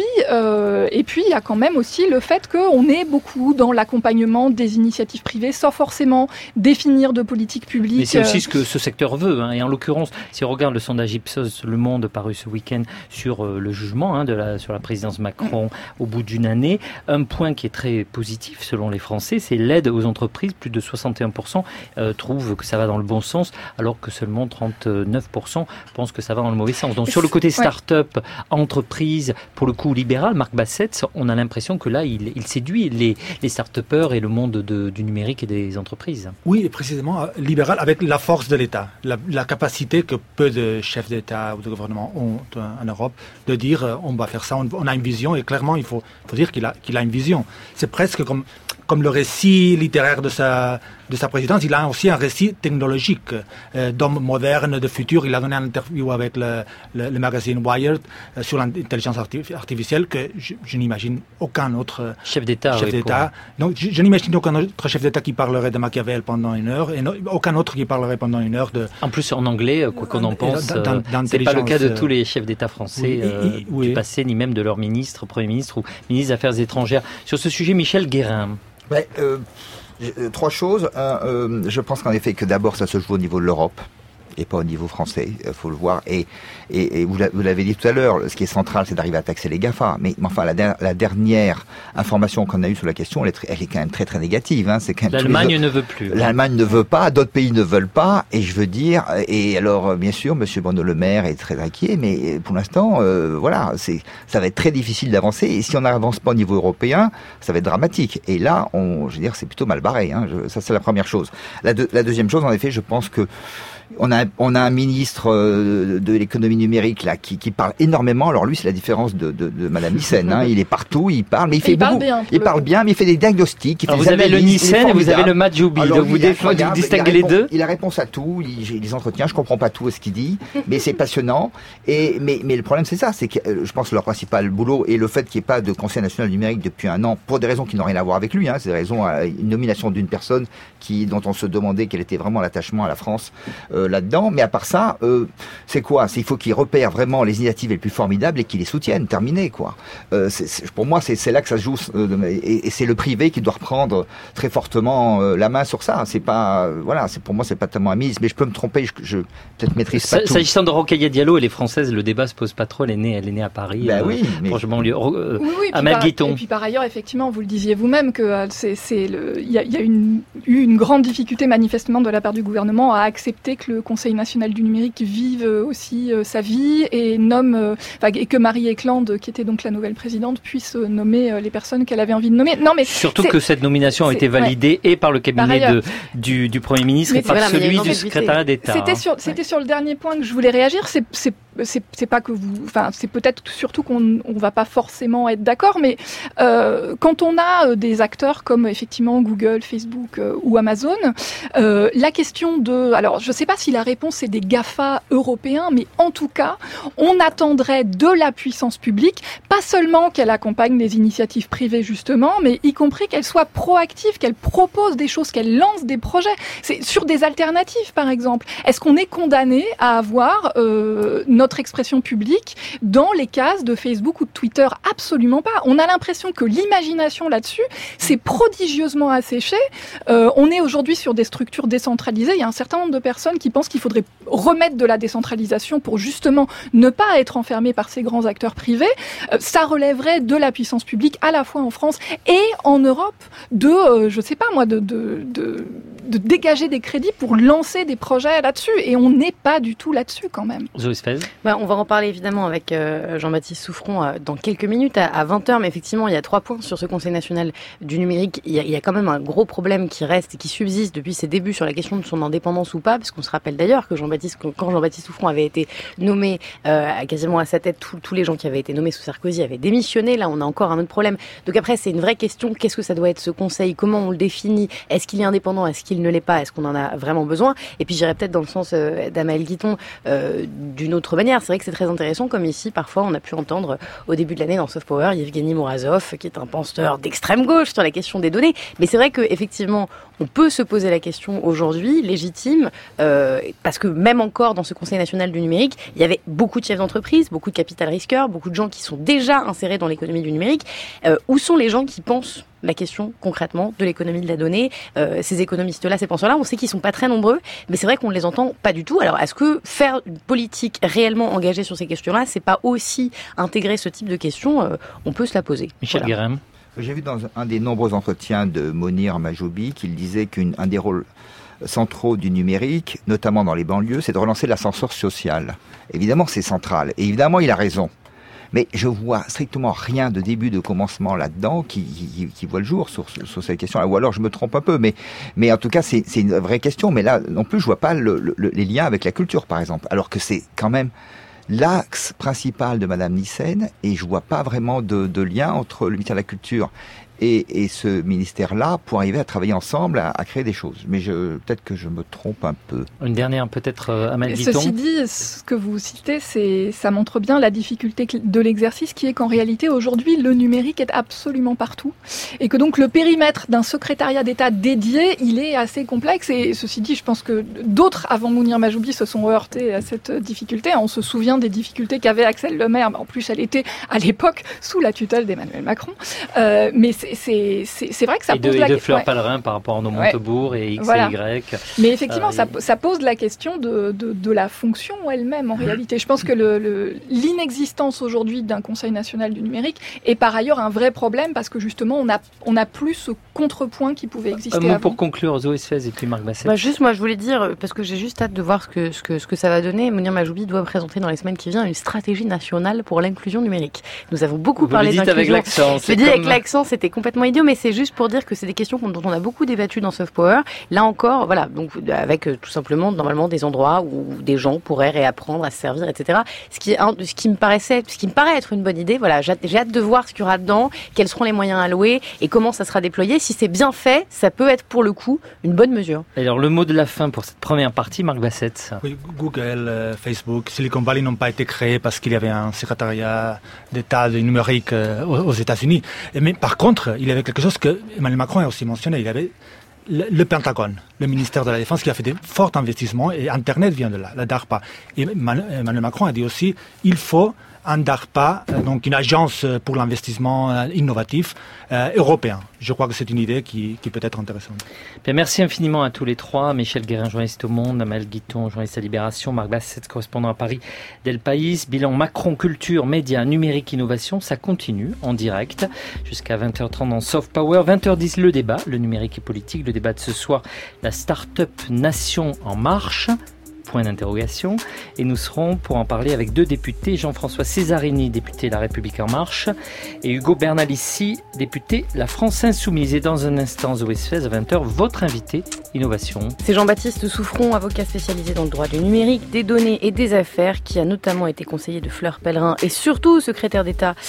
il y a quand même aussi le fait qu'on est beaucoup dans l'accompagnement des initiatives privées, sans forcément définir de politique publique. Mais c'est aussi ce que ce secteur veut, et en l'occurrence, si on regarde le sondage Ipsos Le Monde paru ce week-end sur le jugement sur la présidence Macron au bout d'une année, un point qui est très positif selon les Français, c'est l'aide aux entreprises. Plus de 61% trouvent que ça va dans le bon sens, alors que seulement 39% pensent que ça va dans le mauvais sens. Donc sur le côté start-up, entreprise, pour le coup libéral, Marc Bassett, on a l'impression que là, il séduit les start-upers et le monde du numérique et des entreprises. Oui, et précisément libéral avec la force de l'État, la capacité que peu de chefs d'État ou de gouvernement ont en Europe de dire on va faire ça, on a une vision, et clairement il faut dire qu'il a une vision. C'est presque comme le récit littéraire de sa présidence, il a aussi un récit technologique d'homme moderne, de futur. Il a donné une interview avec le magazine Wired sur l'intelligence artificielle que je n'imagine aucun autre chef d'État. Donc je n'imagine aucun autre chef d'État qui parlerait de Machiavel pendant une heure, et aucun autre qui parlerait pendant une heure de... En plus en anglais, quoi qu'on en pense, c'est pas le cas de tous les chefs d'État français du passé, ni même de leur ministre, Premier ministre ou ministre des Affaires étrangères. Sur ce sujet, Michel Guérin. Trois choses. Je pense qu'en effet que d'abord ça se joue au niveau de l'Europe et pas au niveau français, faut le voir. Et vous l'avez dit tout à l'heure, ce qui est central, c'est d'arriver à taxer les GAFA. Mais enfin, la dernière information qu'on a eue sur la question, elle est quand même très très négative. C'est quand même l'Allemagne ne veut plus. L'Allemagne ne veut pas, d'autres pays ne veulent pas. Et je veux dire, et alors bien sûr, Monsieur Bruno Le Maire est très inquiet, mais pour l'instant, ça va être très difficile d'avancer. Et si on n'avance pas au niveau européen, ça va être dramatique. Et là, je veux dire, c'est plutôt mal barré. Ça, c'est la première chose. La deuxième chose, en effet, je pense que on a un ministre de l'économie numérique là qui parle énormément. Alors lui, c'est la différence de Madame Nyssen. Il est partout, il parle, mais il parle bien, mais il fait des diagnostics. Alors vous avez le Nyssen et vous avez le Majoubi. Donc vous distinguez les deux. Il a réponse à tout. J'ai des entretiens, je comprends pas tout ce qu'il dit, mais c'est passionnant. Mais le problème, c'est ça, c'est que je pense que leur principal boulot est le fait qu'il n'y ait pas de Conseil national numérique depuis un an, pour des raisons qui n'ont rien à voir avec lui. C'est des raisons à une nomination d'une personne dont on se demandait quel était vraiment l'attachement à la France. Là-dedans, mais à part ça, c'est quoi ? Il faut qu'il repère vraiment les initiatives les plus formidables et qu'il les soutienne, terminé, quoi. Pour moi, c'est là que ça se joue, et c'est le privé qui doit reprendre très fortement la main sur ça. C'est pas, pour moi, c'est pas tellement à mise, mais je peux me tromper, je peut-être maîtrise pas tout. S'agissant de Rokhaya Diallo, elle est française, le débat se pose pas trop. Elle est née à Paris, proche banlieue, à Maguiton. Et puis par ailleurs, effectivement, vous le disiez vous-même que il y a eu une grande difficulté manifestement de la part du gouvernement à accepter que le Conseil national du numérique vive aussi sa vie et et que Marie Eklund, qui était donc la nouvelle présidente, puisse nommer les personnes qu'elle avait envie de nommer. Non, mais surtout que cette nomination a été validée et par le cabinet du Premier ministre et par celui du secrétariat d'État. C'était sur le dernier point que je voulais réagir. C'est pas que c'est peut-être surtout qu'on va pas forcément être d'accord, mais quand on a des acteurs comme effectivement Google, Facebook ou Amazon, la question alors je sais pas si la réponse est des GAFA européens, mais en tout cas, on attendrait de la puissance publique, pas seulement qu'elle accompagne des initiatives privées justement, mais y compris qu'elle soit proactive, qu'elle propose des choses, qu'elle lance des projets. C'est sur des alternatives, par exemple. Est-ce qu'on est condamné à avoir notre expression publique dans les cases de Facebook ou de Twitter. Absolument pas. On a l'impression que l'imagination là-dessus s'est prodigieusement asséchée. On est aujourd'hui sur des structures décentralisées. Il y a un certain nombre de personnes qui pensent qu'il faudrait remettre de la décentralisation pour justement ne pas être enfermé par ces grands acteurs privés. Ça relèverait de la puissance publique à la fois en France et en Europe de dégager des crédits pour lancer des projets là-dessus. Et on n'est pas du tout là-dessus quand même. Zoé Sfez. On va en parler évidemment avec Jean-Baptiste Souffron dans quelques minutes à 20h. Mais effectivement, il y a 3 points sur ce Conseil national du numérique. Il y a quand même un gros problème qui reste et qui subsiste depuis ses débuts sur la question de son indépendance ou pas. Parce qu'on se rappelle d'ailleurs que quand Jean-Baptiste Souffron avait été nommé quasiment à sa tête, tous les gens qui avaient été nommés sous Sarkozy avaient démissionné. Là, on a encore un autre problème. Donc après, c'est une vraie question. Qu'est-ce que ça doit être ce Conseil ? Comment on le définit ? Est-ce qu'il est indépendant ? Est-ce qu'il ne l'est pas ? Est-ce qu'on en a vraiment besoin ? Et puis j'irais peut-être dans le sens d'Amael Guiton d'une autre manière. C'est vrai que c'est très intéressant, comme ici, parfois on a pu entendre au début de l'année dans Soft Power, Yevgeny Morozov, qui est un penseur d'extrême gauche sur la question des données. Mais c'est vrai qu'effectivement, on peut se poser la question aujourd'hui, légitime, parce que même encore dans ce Conseil national du numérique, il y avait beaucoup de chefs d'entreprise, beaucoup de capital risqueurs, beaucoup de gens qui sont déjà insérés dans l'économie du numérique. Où sont les gens qui pensent la question concrètement de l'économie de la donnée, ces économistes-là, ces penseurs-là, on sait qu'ils sont pas très nombreux, mais c'est vrai qu'on ne les entend pas du tout. Alors, est-ce que faire une politique réellement engagée sur ces questions-là, c'est pas aussi intégrer ce type de questions ? On peut se la poser. Michel Guérin. J'ai vu dans un des nombreux entretiens de Monir Mahjoubi qu'il disait qu'un des rôles centraux du numérique, notamment dans les banlieues, c'est de relancer l'ascenseur social. Évidemment, c'est central. Et évidemment, il a raison. Mais je vois strictement rien de début de commencement là-dedans qui voit le jour sur cette question. Ou alors je me trompe un peu, mais en tout cas c'est une vraie question. Mais là non plus je vois pas les liens avec la culture par exemple. Alors que c'est quand même l'axe principal de Madame Nyssen et je vois pas vraiment de lien entre le ministère de la Culture et ce ministère-là pour arriver à travailler ensemble, à créer des choses. Mais peut-être que je me trompe un peu. Une dernière peut-être, Amael Guiton. Ceci dit, ce que vous citez, ça montre bien la difficulté de l'exercice qui est qu'en réalité, aujourd'hui, le numérique est absolument partout. Et que donc le périmètre d'un secrétariat d'État dédié, il est assez complexe. Et ceci dit, je pense que d'autres, avant Monir Mahjoubi, se sont heurtés à cette difficulté. On se souvient des difficultés qu'avait Axelle Lemaire. En plus, elle était à l'époque sous la tutelle d'Emmanuel Macron. Mais c'est vrai que ça pose la question. Et de Fleur Pellerin par rapport à nos Montebourg et X voilà. et Y. Mais effectivement, ça pose la question de la fonction elle-même en réalité. Je pense que l'inexistence aujourd'hui d'un Conseil national du numérique est par ailleurs un vrai problème parce que justement, on n'a plus ce contrepoint qui pouvait exister avant. Un mot pour conclure, Zoé Sfez et puis Marc Basset. Juste, moi, je voulais dire, parce que j'ai juste hâte de voir ce que ça va donner. Monir Mahjoubi doit présenter dans les semaines qui viennent une stratégie nationale pour l'inclusion numérique. Nous avons beaucoup parlé d'inclusion. Avec l'accent. Je le dis avec l'accent, c'était complètement idiot, mais c'est juste pour dire que c'est des questions dont on a beaucoup débattu dans Soft Power. Là encore, voilà, donc avec tout simplement normalement des endroits où des gens pourraient réapprendre à se servir, etc. Ce qui me paraît être une bonne idée. Voilà, j'ai hâte de voir ce qu'il y aura dedans, quels seront les moyens alloués et comment ça sera déployé. Si c'est bien fait, ça peut être pour le coup une bonne mesure. Alors le mot de la fin pour cette première partie, Marc Basset. Oui, Google, Facebook, Silicon Valley n'ont pas été créés parce qu'il y avait un secrétariat d'État du numérique aux États-Unis. Mais par contre, il y avait quelque chose que Emmanuel Macron a aussi mentionné. Il y avait le Pentagone, le ministère de la Défense qui a fait de forts investissements et Internet vient de là, la DARPA. Et Emmanuel Macron a dit aussi il faut un DARPA, donc une agence pour l'investissement innovatif européen. Je crois que c'est une idée qui peut être intéressante. Bien, merci infiniment à tous les trois. Michel Guérin, journaliste au Monde, Amael Guiton, journaliste à Libération, Marc Basset, correspondant à Paris d'El País. Bilan Macron, culture, médias, numérique, innovation, ça continue en direct jusqu'à 20h30 dans Soft Power. 20h10, le débat, le numérique et politique. Le débat de ce soir, la start-up nation en marche. Point d'interrogation. Et nous serons pour en parler avec 2 députés, Jean-François Césarini, député La République En Marche, et Hugo Bernalicis, député La France Insoumise. Et dans un instant, Zoé Sfez, à 20h, votre invité, innovation. C'est Jean-Baptiste Souffron, avocat spécialisé dans le droit du numérique, des données et des affaires, qui a notamment été conseiller de Fleur Pellerin et surtout secrétaire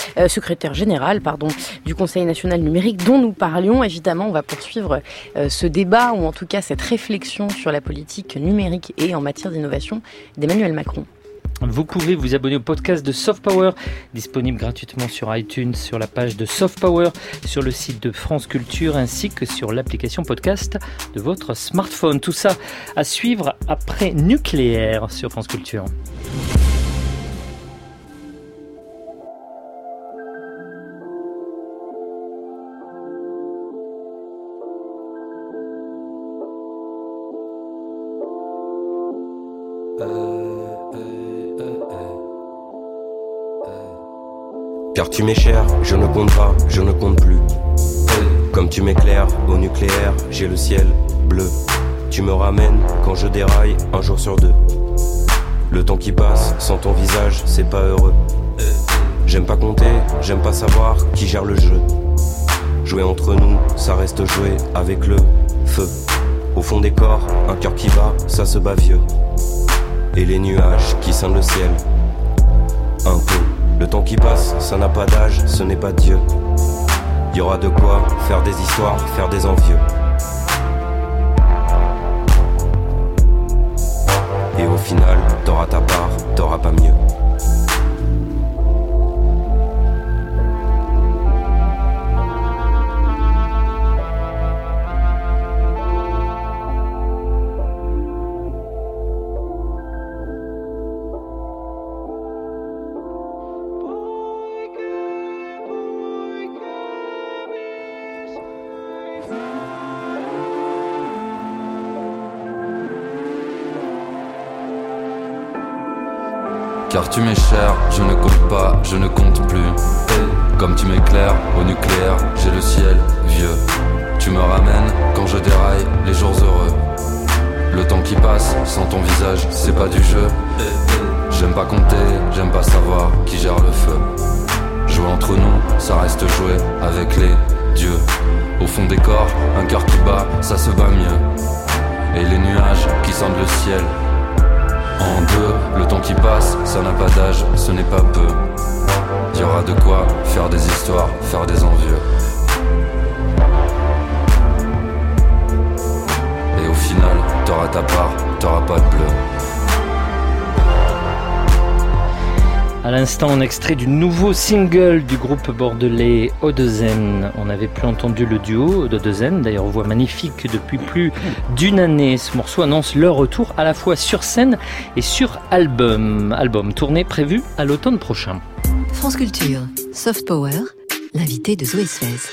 général du Conseil national numérique dont nous parlions. Évidemment, on va poursuivre ce débat, ou en tout cas cette réflexion sur la politique numérique et en matière d'innovation d'Emmanuel Macron. Vous pouvez vous abonner au podcast de Soft Power, disponible gratuitement sur iTunes, sur la page de Soft Power, sur le site de France Culture, ainsi que sur l'application podcast de votre smartphone. Tout ça à suivre après Nucléaire sur France Culture. Car tu m'es cher, je ne compte pas, je ne compte plus. Comme tu m'éclaires au nucléaire, j'ai le ciel bleu. Tu me ramènes quand je déraille, un jour sur deux. Le temps qui passe, sans ton visage, c'est pas heureux. J'aime pas compter, j'aime pas savoir qui gère le jeu. Jouer entre nous, ça reste jouer avec le feu. Au fond des corps, un cœur qui bat, ça se bat vieux. Et les nuages qui scindent le ciel, un peu. Le temps qui passe, ça n'a pas d'âge, ce n'est pas Dieu. Y aura de quoi faire des histoires, faire des envieux. Et au final, t'auras ta part, t'auras pas mieux. Car tu m'es cher, je ne compte pas, je ne compte plus. Comme tu m'éclaires au nucléaire, j'ai le ciel vieux. Tu me ramènes quand je déraille, les jours heureux. Le temps qui passe, sans ton visage, c'est pas du jeu. J'aime pas compter, j'aime pas savoir qui gère le feu. Jouer entre nous, ça reste jouer avec les dieux. Au fond des corps, un cœur qui bat, ça se bat mieux. Et les nuages qui scindent le ciel en deux, le temps qui passe, ça n'a pas d'âge, ce n'est pas peu. Y aura de quoi faire des histoires, faire des envieux. Et au final, t'auras ta part, t'auras pas de bleu. À l'instant, un extrait du nouveau single du groupe bordelais Odezen. On n'avait plus entendu le duo d'Odezen, d'ailleurs voix magnifique depuis plus d'une année. Ce morceau annonce leur retour à la fois sur scène et sur album. Album tourné prévu à l'automne prochain. France Culture, Soft Power, l'invité de Zoé Sfez.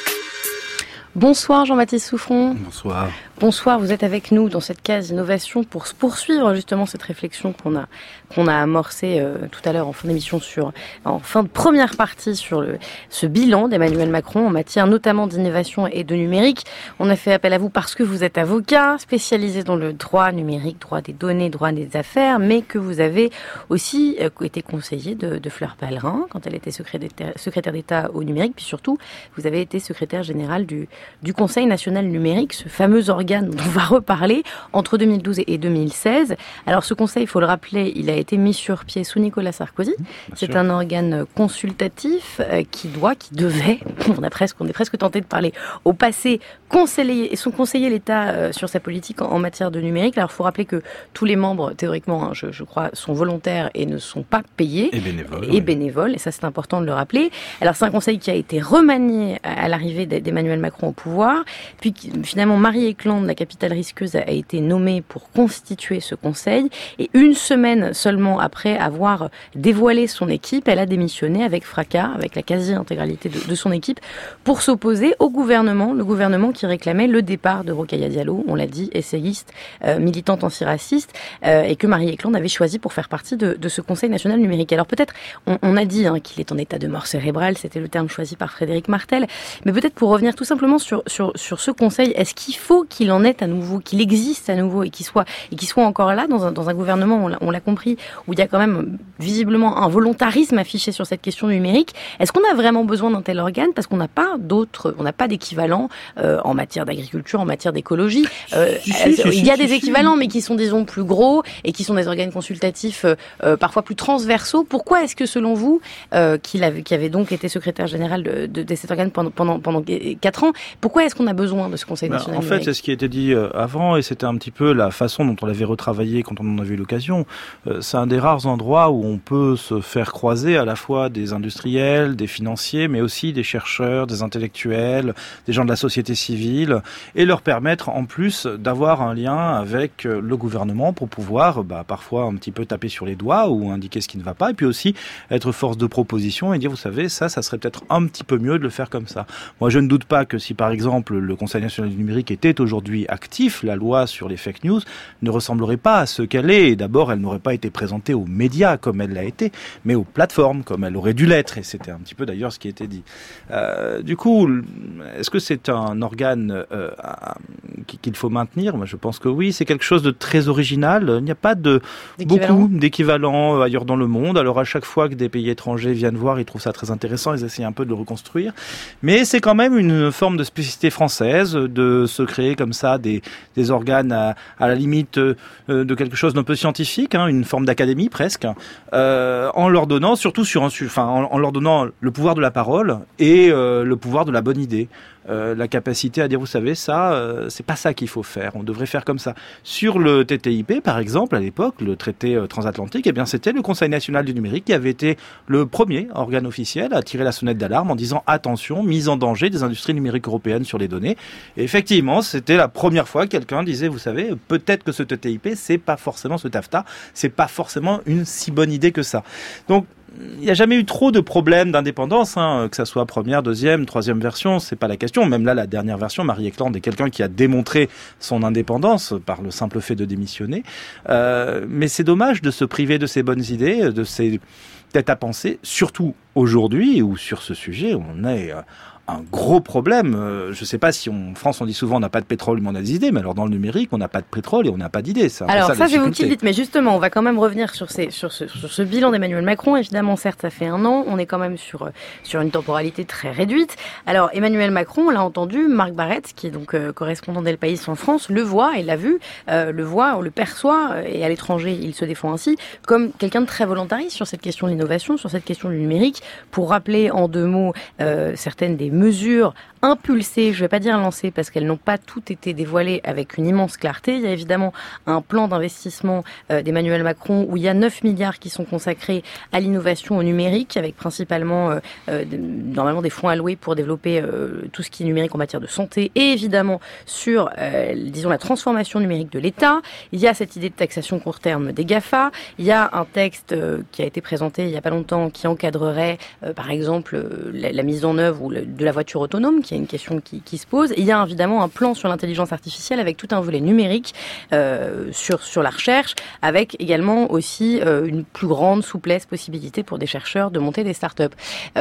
Bonsoir Jean-Baptiste Souffron. Bonsoir. Bonsoir, vous êtes avec nous dans cette case innovation pour poursuivre justement cette réflexion qu'on a amorcée tout à l'heure en fin d'émission en fin de première partie sur ce bilan d'Emmanuel Macron en matière notamment d'innovation et de numérique. On a fait appel à vous parce que vous êtes avocat spécialisé dans le droit numérique, droit des données, droit des affaires, mais que vous avez aussi été conseiller de Fleur Pellerin quand elle était secrétaire d'État au numérique, puis surtout vous avez été secrétaire général du Conseil national numérique, ce fameux organe dont on va reparler, entre 2012 et 2016. Alors ce conseil, il faut le rappeler, il a été mis sur pied sous Nicolas Sarkozy. C'est un organe consultatif qui devait, on est presque tenté de parler au passé, conseiller l'État sur sa politique en matière de numérique. Alors il faut rappeler que tous les membres, théoriquement, je crois, sont volontaires et ne sont pas payés. Et bénévoles, et ça c'est important de le rappeler. Alors c'est un conseil qui a été remanié à l'arrivée d'Emmanuel Macron au pouvoir, puis finalement Marie Eklund, la capitale risqueuse, a été nommée pour constituer ce conseil, et une semaine seulement après avoir dévoilé son équipe, elle a démissionné avec fracas, avec la quasi-intégralité de son équipe, pour s'opposer au gouvernement, le gouvernement qui réclamait le départ de Rokhaya Diallo, on l'a dit, essayiste, militante antiraciste, et que Marie Eklund avait choisi pour faire partie de ce Conseil national numérique. Alors peut-être, on a dit qu'il est en état de mort cérébrale, c'était le terme choisi par Frédéric Martel, mais peut-être pour revenir tout simplement sur ce conseil, est-ce qu'il faut qu'il en ait à nouveau, qu'il existe à nouveau et qu'il soit encore là dans un gouvernement, on l'a compris, où il y a quand même visiblement un volontarisme affiché sur cette question numérique. Est-ce qu'on a vraiment besoin d'un tel organe parce qu'on n'a pas d'équivalent en matière d'agriculture, en matière d'écologie. Il y a des équivalents, mais qui sont, disons, plus gros et qui sont des organes consultatifs parfois plus transversaux. Pourquoi est-ce que, selon vous, qui avait donc été secrétaire général de cet organe pendant 4 ans, pourquoi est-ce qu'on a besoin de ce Conseil national numérique ? En fait, c'est ce qui a été dit avant, et c'était un petit peu la façon dont on l'avait retravaillé quand on en avait eu l'occasion. C'est un des rares endroits où on peut se faire croiser à la fois des industriels, des financiers, mais aussi des chercheurs, des intellectuels, des gens de la société civile, et leur permettre en plus d'avoir un lien avec le gouvernement pour pouvoir parfois un petit peu taper sur les doigts ou indiquer ce qui ne va pas, et puis aussi être force de proposition et dire, vous savez, ça serait peut-être un petit peu mieux de le faire comme ça. Moi, je ne doute pas que si par exemple le Conseil national du numérique était aujourd'hui aujourd'hui actif, la loi sur les fake news, ne ressemblerait pas à ce qu'elle est. Et d'abord, elle n'aurait pas été présentée aux médias comme elle l'a été, mais aux plateformes comme elle aurait dû l'être. Et c'était un petit peu d'ailleurs ce qui était dit. Du coup, est-ce que c'est un organe qu'il faut maintenir? Moi, je pense que oui. C'est quelque chose de très original. Il n'y a pas beaucoup d'équivalents ailleurs dans le monde. Alors à chaque fois que des pays étrangers viennent voir, ils trouvent ça très intéressant. Ils essayent un peu de le reconstruire. Mais c'est quand même une forme de spécificité française de se créer comme ça des organes à la limite de quelque chose d'un peu scientifique, une forme d'académie presque, en leur donnant surtout en leur donnant le pouvoir de la parole et le pouvoir de la bonne idée. La capacité à dire, vous savez, ça, c'est pas ça qu'il faut faire. On devrait faire comme ça. Sur le TTIP, par exemple, à l'époque, le traité transatlantique, eh bien, c'était le Conseil national du numérique qui avait été le premier organe officiel à tirer la sonnette d'alarme en disant attention, mise en danger des industries numériques européennes sur les données. Et effectivement, c'était la première fois que quelqu'un disait, vous savez, peut-être que ce TTIP, c'est pas forcément ce TAFTA, c'est pas forcément une si bonne idée que ça. Donc, il n'y a jamais eu trop de problèmes d'indépendance, que ça soit première, deuxième, troisième version, c'est pas la question. Même là, la dernière version, Marie Eklund est quelqu'un qui a démontré son indépendance par le simple fait de démissionner. Mais c'est dommage de se priver de ses bonnes idées, de ses têtes à penser, surtout aujourd'hui où sur ce sujet, on est un gros problème. Je ne sais pas si en France on dit souvent on n'a pas de pétrole mais on a des idées, mais alors dans le numérique on n'a pas de pétrole et on n'a pas d'idées. Alors ça c'est vous qui le dites, mais justement on va quand même revenir sur ce bilan d'Emmanuel Macron. Évidemment certes ça fait 1 an, on est quand même sur une temporalité très réduite. Alors Emmanuel Macron, on l'a entendu, Marc Barrette qui est donc correspondant d'El País en France, le voit et l'a vu, le perçoit et à l'étranger il se défend ainsi comme quelqu'un de très volontariste sur cette question de l'innovation, sur cette question du numérique, pour rappeler en 2 mots certaines des mesures impulsées, je ne vais pas dire lancées parce qu'elles n'ont pas toutes été dévoilées avec une immense clarté. Il y a évidemment un plan d'investissement d'Emmanuel Macron où il y a 9 milliards qui sont consacrés à l'innovation au numérique, avec principalement normalement des fonds alloués pour développer tout ce qui est numérique en matière de santé et évidemment sur disons la transformation numérique de l'État. Il y a cette idée de taxation court terme des GAFA. Il y a un texte qui a été présenté il n'y a pas longtemps qui encadrerait par exemple la mise en œuvre de la voiture autonome, qui est une question qui se pose. Et il y a évidemment un plan sur l'intelligence artificielle avec tout un volet numérique sur la recherche, avec également aussi une plus grande souplesse, possibilité pour des chercheurs de monter des startups.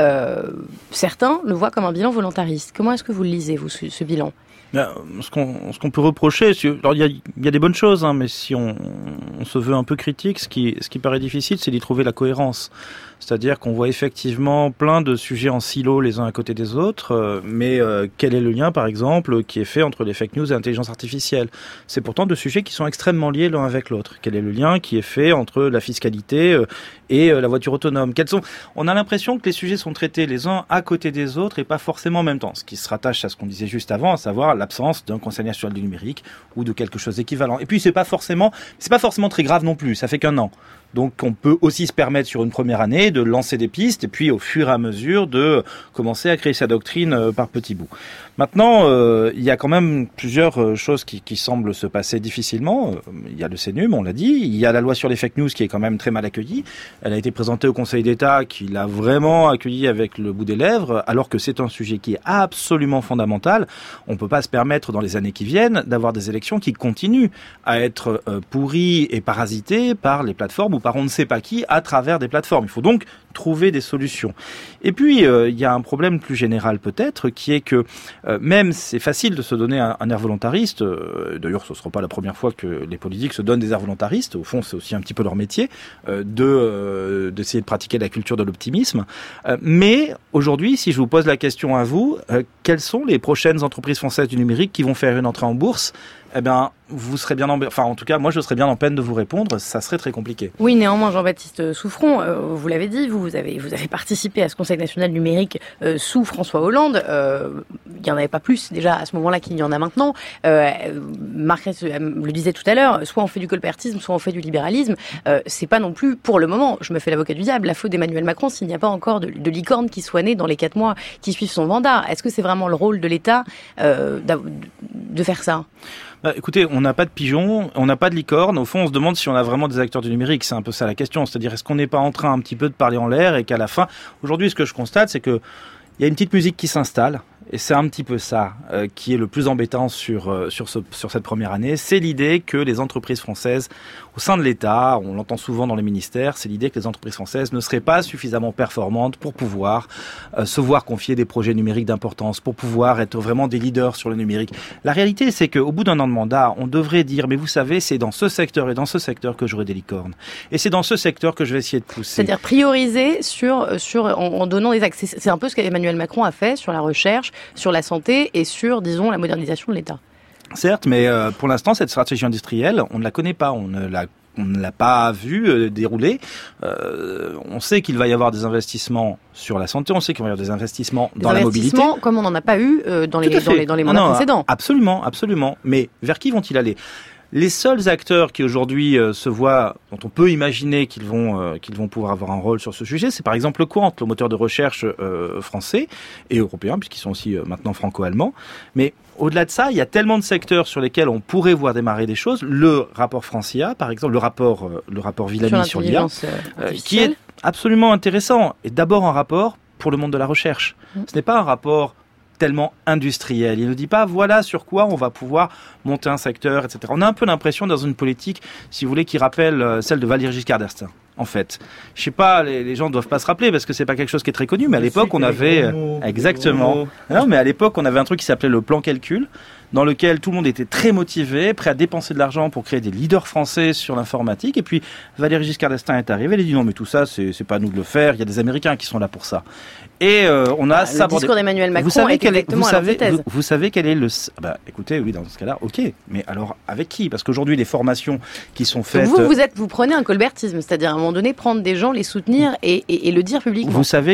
Certains le voient comme un bilan volontariste. Comment est-ce que vous le lisez, vous, ce bilan ? Ce qu'on peut reprocher, alors il y a des bonnes choses, mais si on se veut un peu critique, ce qui paraît difficile, c'est d'y trouver la cohérence. C'est-à-dire qu'on voit effectivement plein de sujets en silo les uns à côté des autres, mais quel est le lien, par exemple, qui est fait entre les fake news et l'intelligence artificielle ? C'est pourtant 2 sujets qui sont extrêmement liés l'un avec l'autre. Quel est le lien qui est fait entre la fiscalité et la voiture autonome ? On a l'impression que les sujets sont traités les uns à côté des autres et pas forcément en même temps, ce qui se rattache à ce qu'on disait juste avant, à savoir l'absence d'un Conseil national du numérique ou de quelque chose d'équivalent. Et puis c'est pas forcément très grave non plus, ça fait qu'1 an. Donc on peut aussi se permettre sur une première année de lancer des pistes et puis au fur et à mesure de commencer à créer sa doctrine par petits bouts. Maintenant, il y a quand même plusieurs choses qui semblent se passer difficilement. Il y a le CNUM, on l'a dit. Il y a la loi sur les fake news qui est quand même très mal accueillie. Elle a été présentée au Conseil d'État qui l'a vraiment accueillie avec le bout des lèvres, alors que c'est un sujet qui est absolument fondamental. On ne peut pas se permettre dans les années qui viennent d'avoir des élections qui continuent à être pourries et parasitées par les plateformes ou par on ne sait pas qui à travers des plateformes. Il faut donc trouver des solutions. Et puis, il y a un problème plus général peut-être, qui est que même c'est facile de se donner un air volontariste, d'ailleurs ce ne sera pas la première fois que les politiques se donnent des airs volontaristes, au fond c'est aussi un petit peu leur métier, d'essayer de pratiquer la culture de l'optimisme. Mais aujourd'hui, si je vous pose la question à vous, quelles sont les prochaines entreprises françaises du numérique qui vont faire une entrée en bourse ? Eh bien, vous serez bien en tout cas, moi je serais bien en peine de vous répondre, ça serait très compliqué. Oui, néanmoins, Jean-Baptiste Souffron, vous l'avez dit, vous avez participé à ce Conseil national numérique sous François Hollande. Il n'y en avait pas plus déjà à ce moment-là qu'il y en a maintenant. Marc le disait tout à l'heure, soit on fait du colbertisme, soit on fait du libéralisme. C'est pas non plus, pour le moment, je me fais l'avocat du diable, la faute d'Emmanuel Macron s'il n'y a pas encore de licorne qui soit née dans les 4 mois qui suivent son mandat. Est-ce que c'est vraiment le rôle de l'État de faire ça ? Écoutez, on n'a pas de pigeons, on n'a pas de licorne. Au fond, on se demande si on a vraiment des acteurs du numérique. C'est un peu ça la question. C'est-à-dire, est-ce qu'on n'est pas en train un petit peu de parler en l'air et qu'à la fin, aujourd'hui, ce que je constate, c'est que il y a une petite musique qui s'installe Et c'est un petit peu ça qui est le plus embêtant sur cette première année. C'est l'idée que les entreprises françaises, au sein de l'État, on l'entend souvent dans les ministères, c'est l'idée que les entreprises françaises ne seraient pas suffisamment performantes pour pouvoir se voir confier des projets numériques d'importance, pour pouvoir être vraiment des leaders sur le numérique. La réalité, c'est qu'au bout d'un an de mandat, on devrait dire, mais vous savez, c'est dans ce secteur et dans ce secteur que j'aurai des licornes. Et c'est dans ce secteur que je vais essayer de pousser. C'est-à-dire prioriser en donnant des accès. C'est un peu ce qu'Emmanuel Macron a fait sur la recherche, sur la santé et sur, disons, la modernisation de l'État. Certes, mais pour l'instant, cette stratégie industrielle, on ne la connaît pas, on ne l'a pas vu dérouler. On sait qu'il va y avoir des investissements sur la santé, on sait qu'il va y avoir des investissements dans la mobilité. Des investissements comme on n'en a pas eu dans les mandats précédents. Absolument, absolument. Mais vers qui vont-ils aller ? Les seuls acteurs qui aujourd'hui se voient, dont on peut imaginer qu'ils vont pouvoir avoir un rôle sur ce sujet, c'est par exemple le Quant, le moteur de recherche français et européen, puisqu'ils sont aussi maintenant franco-allemands. Mais au-delà de ça, il y a tellement de secteurs sur lesquels on pourrait voir démarrer des choses. Le rapport Francia, par exemple, le rapport Villamy sur l'IA, qui est absolument intéressant. Et d'abord un rapport pour le monde de la recherche. Ce n'est pas un rapport tellement industriel. Il ne dit pas voilà sur quoi on va pouvoir monter un secteur, etc. On a un peu l'impression dans une politique, si vous voulez, qui rappelle celle de Valéry Giscard d'Estaing. En fait, je sais pas, les gens ne doivent pas se rappeler parce que c'est pas quelque chose qui est très connu, mais à l'époque on avait exactement. Non, mais à l'époque on avait un truc qui s'appelait le plan calcul, dans lequel tout le monde était très motivé, prêt à dépenser de l'argent pour créer des leaders français sur l'informatique. Et puis Valéry Giscard d'Estaing est arrivé, il a dit non mais tout ça c'est pas à nous de le faire, il y a des Américains qui sont là pour ça. Et on a le discours d'Emmanuel Macron vous savez quel est le écoutez, oui, dans ce cas-là, OK, mais alors avec qui ? Parce qu'aujourd'hui les formations qui sont faites vous prenez un colbertisme, c'est-à-dire à un moment donné prendre des gens, les soutenir et le dire publiquement. Vous savez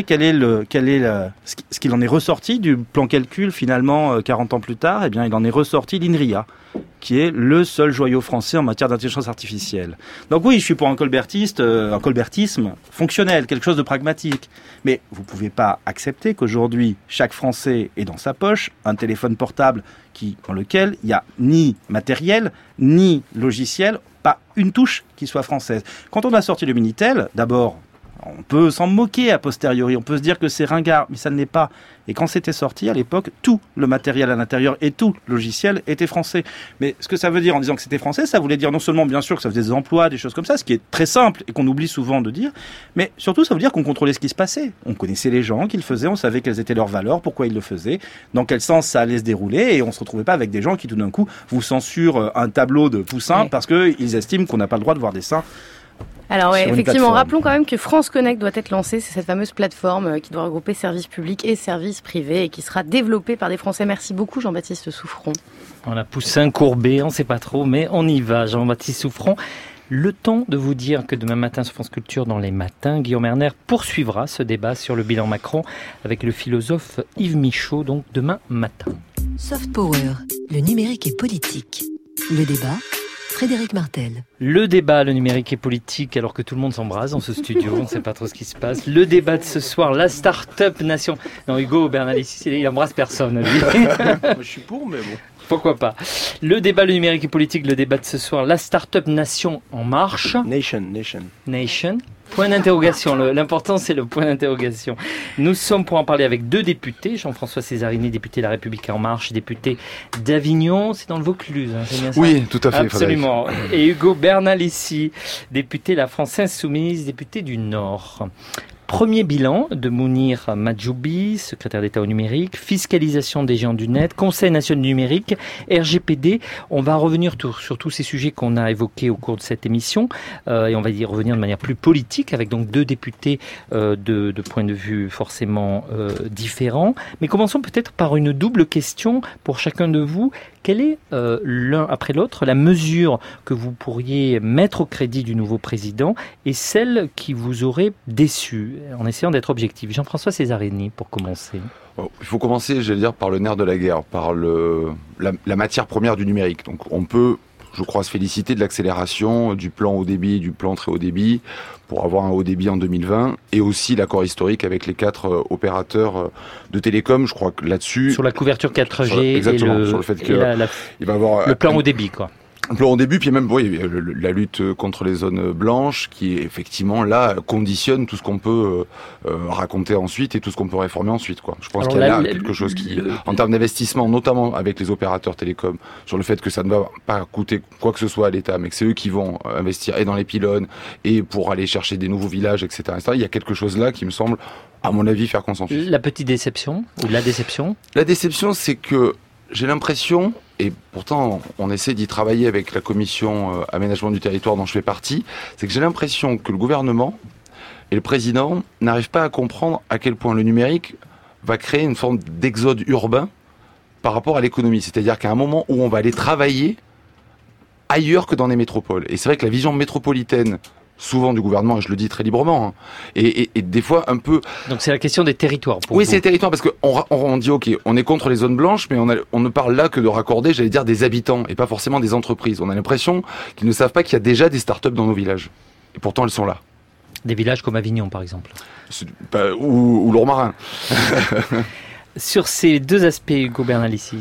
ce qu'il en est ressorti du plan calcul finalement 40 ans plus tard ? Eh bien, il en est ressorti l'INRIA, qui est le seul joyau français en matière d'intelligence artificielle. Donc oui, je suis pour un colbertisme fonctionnel, quelque chose de pragmatique. Mais vous ne pouvez pas accepter qu'aujourd'hui, chaque Français ait dans sa poche un téléphone portable dans lequel il n'y a ni matériel, ni logiciel, pas une touche qui soit française. Quand on a sorti le Minitel, d'abord, on peut s'en moquer a posteriori, on peut se dire que c'est ringard, mais ça ne l'est pas. Et quand c'était sorti, à l'époque, tout le matériel à l'intérieur et tout le logiciel était français. Mais ce que ça veut dire en disant que c'était français, ça voulait dire non seulement, bien sûr, que ça faisait des emplois, des choses comme ça, ce qui est très simple et qu'on oublie souvent de dire, mais surtout, ça veut dire qu'on contrôlait ce qui se passait. On connaissait les gens qui le faisaient, on savait quelles étaient leurs valeurs, pourquoi ils le faisaient, dans quel sens ça allait se dérouler, et on se retrouvait pas avec des gens qui, tout d'un coup, vous censurent un tableau de Poussin parce qu'ils estiment qu'on n'a pas le droit de voir des seins. Alors effectivement, rappelons quand même que France Connect doit être lancée, c'est cette fameuse plateforme qui doit regrouper services publics et services privés et qui sera développée par des Français. Merci beaucoup Jean-Baptiste Souffron. On a Poussin courbé, on ne sait pas trop, mais on y va. Jean-Baptiste Souffron, le temps de vous dire que demain matin sur France Culture, dans les matins, Guillaume Erner poursuivra ce débat sur le bilan Macron avec le philosophe Yves Michaud, donc demain matin. Soft Power, le numérique et politique. Le débat, Frédéric Martel. Le débat, le numérique et politique, alors que tout le monde s'embrase dans ce studio, on ne sait pas trop ce qui se passe. Le débat de ce soir, la start-up nation. Non, Hugo Bernalicis, il embrasse personne, lui. Je suis pour, mais bon. Pourquoi pas. Le débat, le numérique et politique, le débat de ce soir, la start-up nation en marche. Nation. Point d'interrogation. L'important, c'est le point d'interrogation. Nous sommes pour en parler avec deux députés. Jean-François Césarini, député La République En Marche, député d'Avignon. C'est dans le Vaucluse, hein, c'est bien ça ? Oui, tout à fait. Absolument. Frédéric. Et Hugo Bernalicis, député La France Insoumise, député du Nord. Premier bilan de Mounir Majoubi, secrétaire d'État au numérique, fiscalisation des géants du net, Conseil national du numérique, RGPD. On va revenir sur tous ces sujets qu'on a évoqués au cours de cette émission et on va y revenir de manière plus politique avec donc deux députés de points de vue forcément différents. Mais commençons peut-être par une double question pour chacun de vous. Quelle est, l'un après l'autre, la mesure que vous pourriez mettre au crédit du nouveau président et celle qui vous aurait déçu, en essayant d'être objectif ? Jean-François Césarini, pour commencer. Il faut commencer, j'allais dire, par le nerf de la guerre, par la matière première du numérique. Donc on peut, je crois, se féliciter de l'accélération du plan haut débit, du plan très haut débit, pour avoir un haut débit en 2020, et aussi l'accord historique avec les 4 opérateurs de télécom. Je crois que là-dessus... Sur la couverture 4G exactement, sur le fait qu'il va avoir... Le plan haut débit, quoi. Un plan au début, puis même la lutte contre les zones blanches, qui effectivement là conditionne tout ce qu'on peut raconter ensuite et tout ce qu'on peut réformer ensuite, quoi. Je pense qu'il y a là quelque chose qui, en termes d'investissement, notamment avec les opérateurs télécoms, sur le fait que ça ne va pas coûter quoi que ce soit à l'État, mais que c'est eux qui vont investir et dans les pylônes et pour aller chercher des nouveaux villages, etc., etc. Il y a quelque chose là qui me semble, à mon avis, faire consensus. La petite déception ou la déception ? La déception, c'est que j'ai l'impression, et pourtant on essaie d'y travailler avec la commission aménagement du territoire dont je fais partie, c'est que j'ai l'impression que le gouvernement et le président n'arrivent pas à comprendre à quel point le numérique va créer une forme d'exode urbain par rapport à l'économie. C'est-à-dire qu'à un moment où on va aller travailler ailleurs que dans les métropoles. Et c'est vrai que la vision métropolitaine souvent du gouvernement, et je le dis très librement, et des fois un peu... Donc c'est la question des territoires pour Oui, vous. c'est les territoires, parce qu'on dit, ok, on est contre les zones blanches, mais on ne parle là que de raccorder, j'allais dire, des habitants, et pas forcément des entreprises. On a l'impression qu'ils ne savent pas qu'il y a déjà des startups dans nos villages. Et pourtant, elles sont là. Des villages comme Avignon, par exemple. Ou Lourmarin. Sur ces deux aspects, Hugo Bernalicis.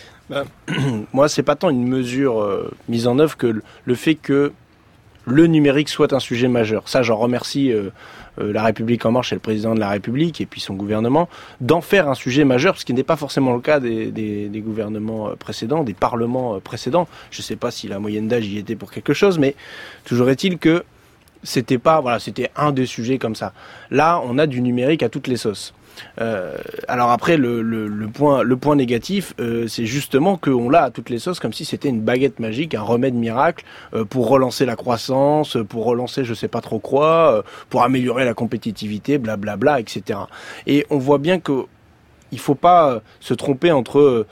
Moi, c'est pas tant une mesure mise en œuvre que le fait que le numérique soit un sujet majeur. Ça, j'en remercie La République En Marche et le président de la République et puis son gouvernement d'en faire un sujet majeur, ce qui n'est pas forcément le cas des gouvernements précédents, des parlements précédents. Je ne sais pas si la moyenne d'âge y était pour quelque chose, mais toujours est-il que c'était un des sujets comme ça. Là, on a du numérique à toutes les sauces. Alors après, le point négatif, c'est justement qu'on l'a à toutes les sauces, comme si c'était une baguette magique, un remède miracle pour relancer la croissance, pour relancer je sais pas trop quoi, pour améliorer la compétitivité, blablabla, etc. Et on voit bien que il faut pas se tromper entre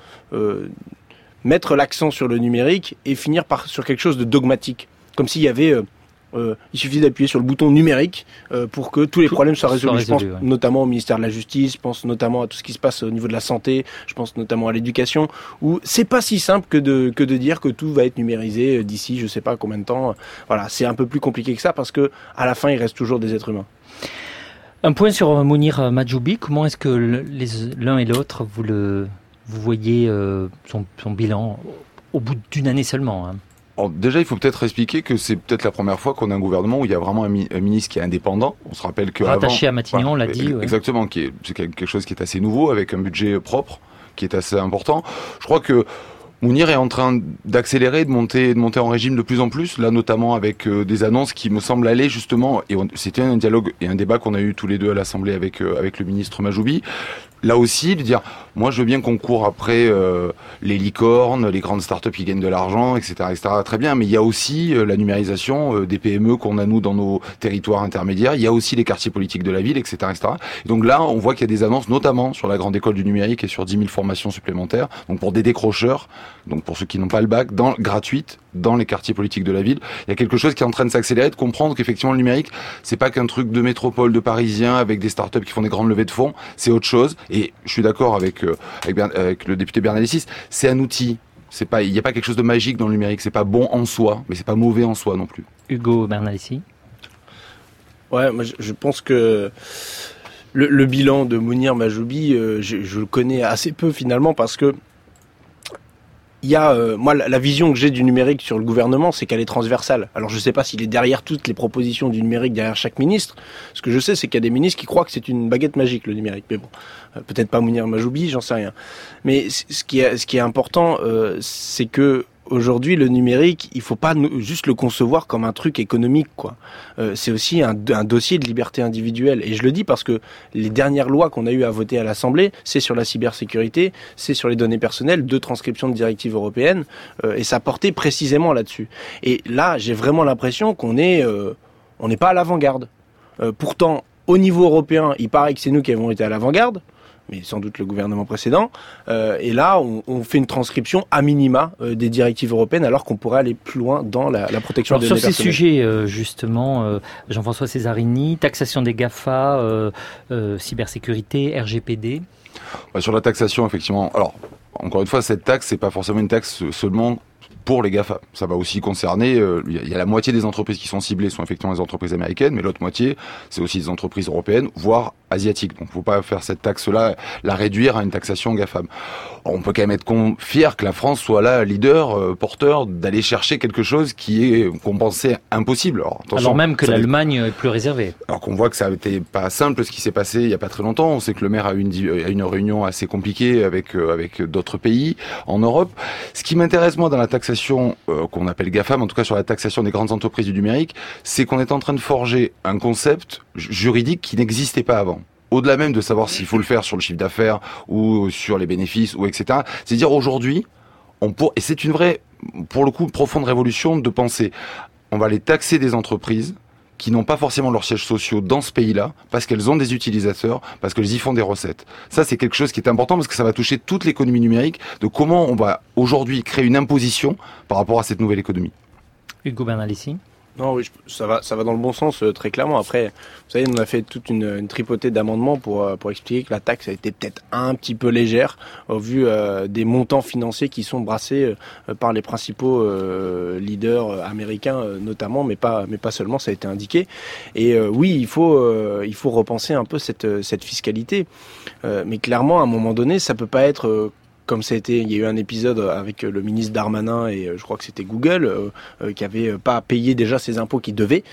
mettre l'accent sur le numérique et finir sur quelque chose de dogmatique, comme s'il y avait il suffit d'appuyer sur le bouton numérique pour que tous les problèmes soient résolus. Je pense notamment au ministère de la Justice, je pense notamment à tout ce qui se passe au niveau de la santé, je pense notamment à l'éducation, où c'est pas si simple que de dire que tout va être numérisé d'ici je sais pas combien de temps. Voilà, c'est un peu plus compliqué que ça parce que à la fin il reste toujours des êtres humains. Un point sur Mounir Majoubi, comment est-ce que l'un et l'autre vous voyez son bilan au bout d'une année seulement, hein? Alors déjà, il faut peut-être expliquer que c'est peut-être la première fois qu'on a un gouvernement où il y a vraiment un ministre qui est indépendant. On se rappelle que rattaché à Matignon, on l'a dit. Exactement, c'est quelque chose qui est assez nouveau, avec un budget propre, qui est assez important. Je crois que Mounir est en train d'accélérer, de monter en régime de plus en plus, là notamment avec des annonces qui me semblent aller justement, et c'était un dialogue et un débat qu'on a eu tous les deux à l'Assemblée avec le ministre Majoubi. Là aussi, de dire, moi je veux bien qu'on court après les licornes, les grandes startups qui gagnent de l'argent, etc., etc. Très bien, mais il y a aussi la numérisation des PME qu'on a nous dans nos territoires intermédiaires. Il y a aussi les quartiers politiques de la ville, etc., etc. Et donc là, on voit qu'il y a des annonces, notamment sur la grande école du numérique et sur 10 000 formations supplémentaires. Donc pour des décrocheurs, donc pour ceux qui n'ont pas le bac, gratuites dans les quartiers politiques de la ville. Il y a quelque chose qui est en train de s'accélérer, de comprendre qu'effectivement le numérique, c'est pas qu'un truc de métropole, de Parisiens avec des startups qui font des grandes levées de fonds. C'est autre chose. Et je suis d'accord avec le député Bernalicis, c'est un outil. Il n'y a pas quelque chose de magique dans le numérique. C'est pas bon en soi, mais c'est pas mauvais en soi non plus. Hugo Bernalicis. Ouais, moi je pense que le bilan de Mounir Majoubi, je le connais assez peu finalement parce que il y a, moi, la vision que j'ai du numérique sur le gouvernement, c'est qu'elle est transversale. Alors, je ne sais pas s'il est derrière toutes les propositions du numérique, derrière chaque ministre. Ce que je sais, c'est qu'il y a des ministres qui croient que c'est une baguette magique, le numérique. Mais bon, peut-être pas Mounir Majoubi, j'en sais rien. Mais ce qui est important, c'est que aujourd'hui, le numérique, il faut pas juste le concevoir comme un truc économique, quoi. C'est aussi un dossier de liberté individuelle. Et je le dis parce que les dernières lois qu'on a eu à voter à l'Assemblée, c'est sur la cybersécurité, c'est sur les données personnelles, 2 transcriptions de directives européennes, et ça portait précisément là-dessus. Et là, j'ai vraiment l'impression qu'on n'est pas à l'avant-garde. Pourtant, au niveau européen, il paraît que c'est nous qui avons été à l'avant-garde, mais sans doute le gouvernement précédent. Et là, on fait une transcription à minima des directives européennes, alors qu'on pourrait aller plus loin dans la protection des données personnelles. Sur ces sujets, justement, Jean-François Césarini, taxation des GAFA, cybersécurité, RGPD. Sur la taxation, effectivement. Alors, encore une fois, cette taxe, c'est pas forcément une taxe seulement pour les GAFA. Ça va aussi concerner, il y a la moitié des entreprises qui sont ciblées sont effectivement les entreprises américaines, mais l'autre moitié, c'est aussi des entreprises européennes, voire asiatiques. Donc, il ne faut pas faire cette taxe-là, la réduire à une taxation GAFAM. On peut quand même être fier que la France soit là, leader, porteur, d'aller chercher quelque chose qu'on pensait impossible. Alors même que l'Allemagne est plus réservée. Alors qu'on voit que ça n'était pas simple ce qui s'est passé il n'y a pas très longtemps. On sait que le maire a eu une réunion assez compliquée avec d'autres pays en Europe. Ce qui m'intéresse, moi, dans la taxation qu'on appelle GAFAM, en tout cas sur la taxation des grandes entreprises du numérique, c'est qu'on est en train de forger un concept juridique qui n'existait pas avant. Au-delà même de savoir s'il faut le faire sur le chiffre d'affaires ou sur les bénéfices ou etc. C'est dire aujourd'hui, et c'est une vraie, pour le coup, profonde révolution de penser, on va les taxer des entreprises qui n'ont pas forcément leurs sièges sociaux dans ce pays-là, parce qu'elles ont des utilisateurs, parce qu'elles y font des recettes. Ça, c'est quelque chose qui est important, parce que ça va toucher toute l'économie numérique, de comment on va aujourd'hui créer une imposition par rapport à cette nouvelle économie. Hugo Bernalicis. Non, oui, ça va dans le bon sens, très clairement. Après, vous savez, on a fait toute une tripotée d'amendements pour expliquer que la taxe a été peut-être un petit peu légère au vu des montants financiers qui sont brassés par les principaux leaders américains notamment, mais pas seulement, ça a été indiqué. Et oui, il faut repenser un peu cette fiscalité. Mais clairement, à un moment donné, ça peut pas être comme ça a été, il y a eu un épisode avec le ministre Darmanin et je crois que c'était Google qui avait pas payé déjà ses impôts qu'il devait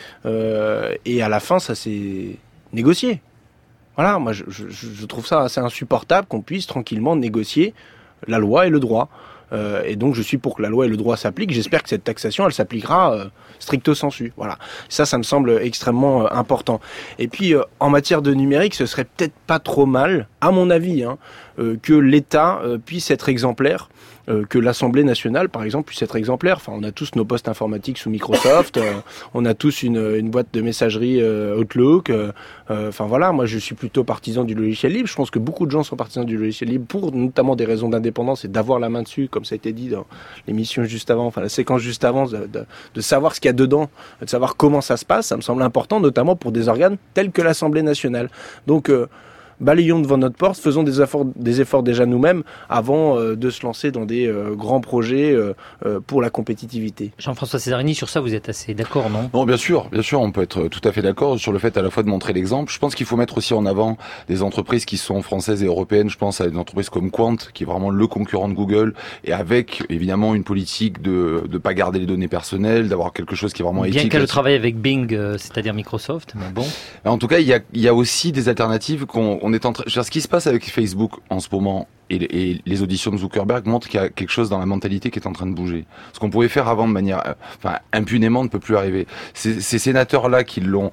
et à la fin ça s'est négocié. Voilà, moi je trouve ça assez insupportable qu'on puisse tranquillement négocier la loi et le droit. Et donc je suis pour que la loi et le droit s'appliquent. J'espère que cette taxation elle s'appliquera stricto sensu. Voilà, ça me semble extrêmement important. Et puis en matière de numérique, ce serait peut-être pas trop mal, à mon avis, que l'État puisse être exemplaire, que l'Assemblée nationale, par exemple, puisse être exemplaire. Enfin, on a tous nos postes informatiques sous Microsoft, on a tous une boîte de messagerie Outlook. Enfin voilà, moi je suis plutôt partisan du logiciel libre. Je pense que beaucoup de gens sont partisans du logiciel libre pour notamment des raisons d'indépendance et d'avoir la main dessus, comme ça a été dit dans l'émission juste avant, enfin la séquence juste avant, de savoir ce qu'il y a dedans, de savoir comment ça se passe. Ça me semble important, notamment pour des organes tels que l'Assemblée nationale. Donc balayons devant notre porte, faisons des efforts déjà nous-mêmes avant de se lancer dans des grands projets pour la compétitivité. Jean-François Césarini, sur ça vous êtes assez d'accord, non ? Non, bien sûr, on peut être tout à fait d'accord sur le fait à la fois de montrer l'exemple. Je pense qu'il faut mettre aussi en avant des entreprises qui sont françaises et européennes. Je pense à des entreprises comme Quant, qui est vraiment le concurrent de Google, et avec évidemment une politique de pas garder les données personnelles, d'avoir quelque chose qui est vraiment éthique. Bien qu'elle travaille avec Bing, c'est-à-dire Microsoft, mais bon. En tout cas, il y a aussi des alternatives qu'on est en train. Ce qui se passe avec Facebook en ce moment et les auditions de Zuckerberg montrent qu'il y a quelque chose dans la mentalité qui est en train de bouger. Ce qu'on pouvait faire avant de manière, impunément, ne peut plus arriver. Ces sénateurs-là qui l'ont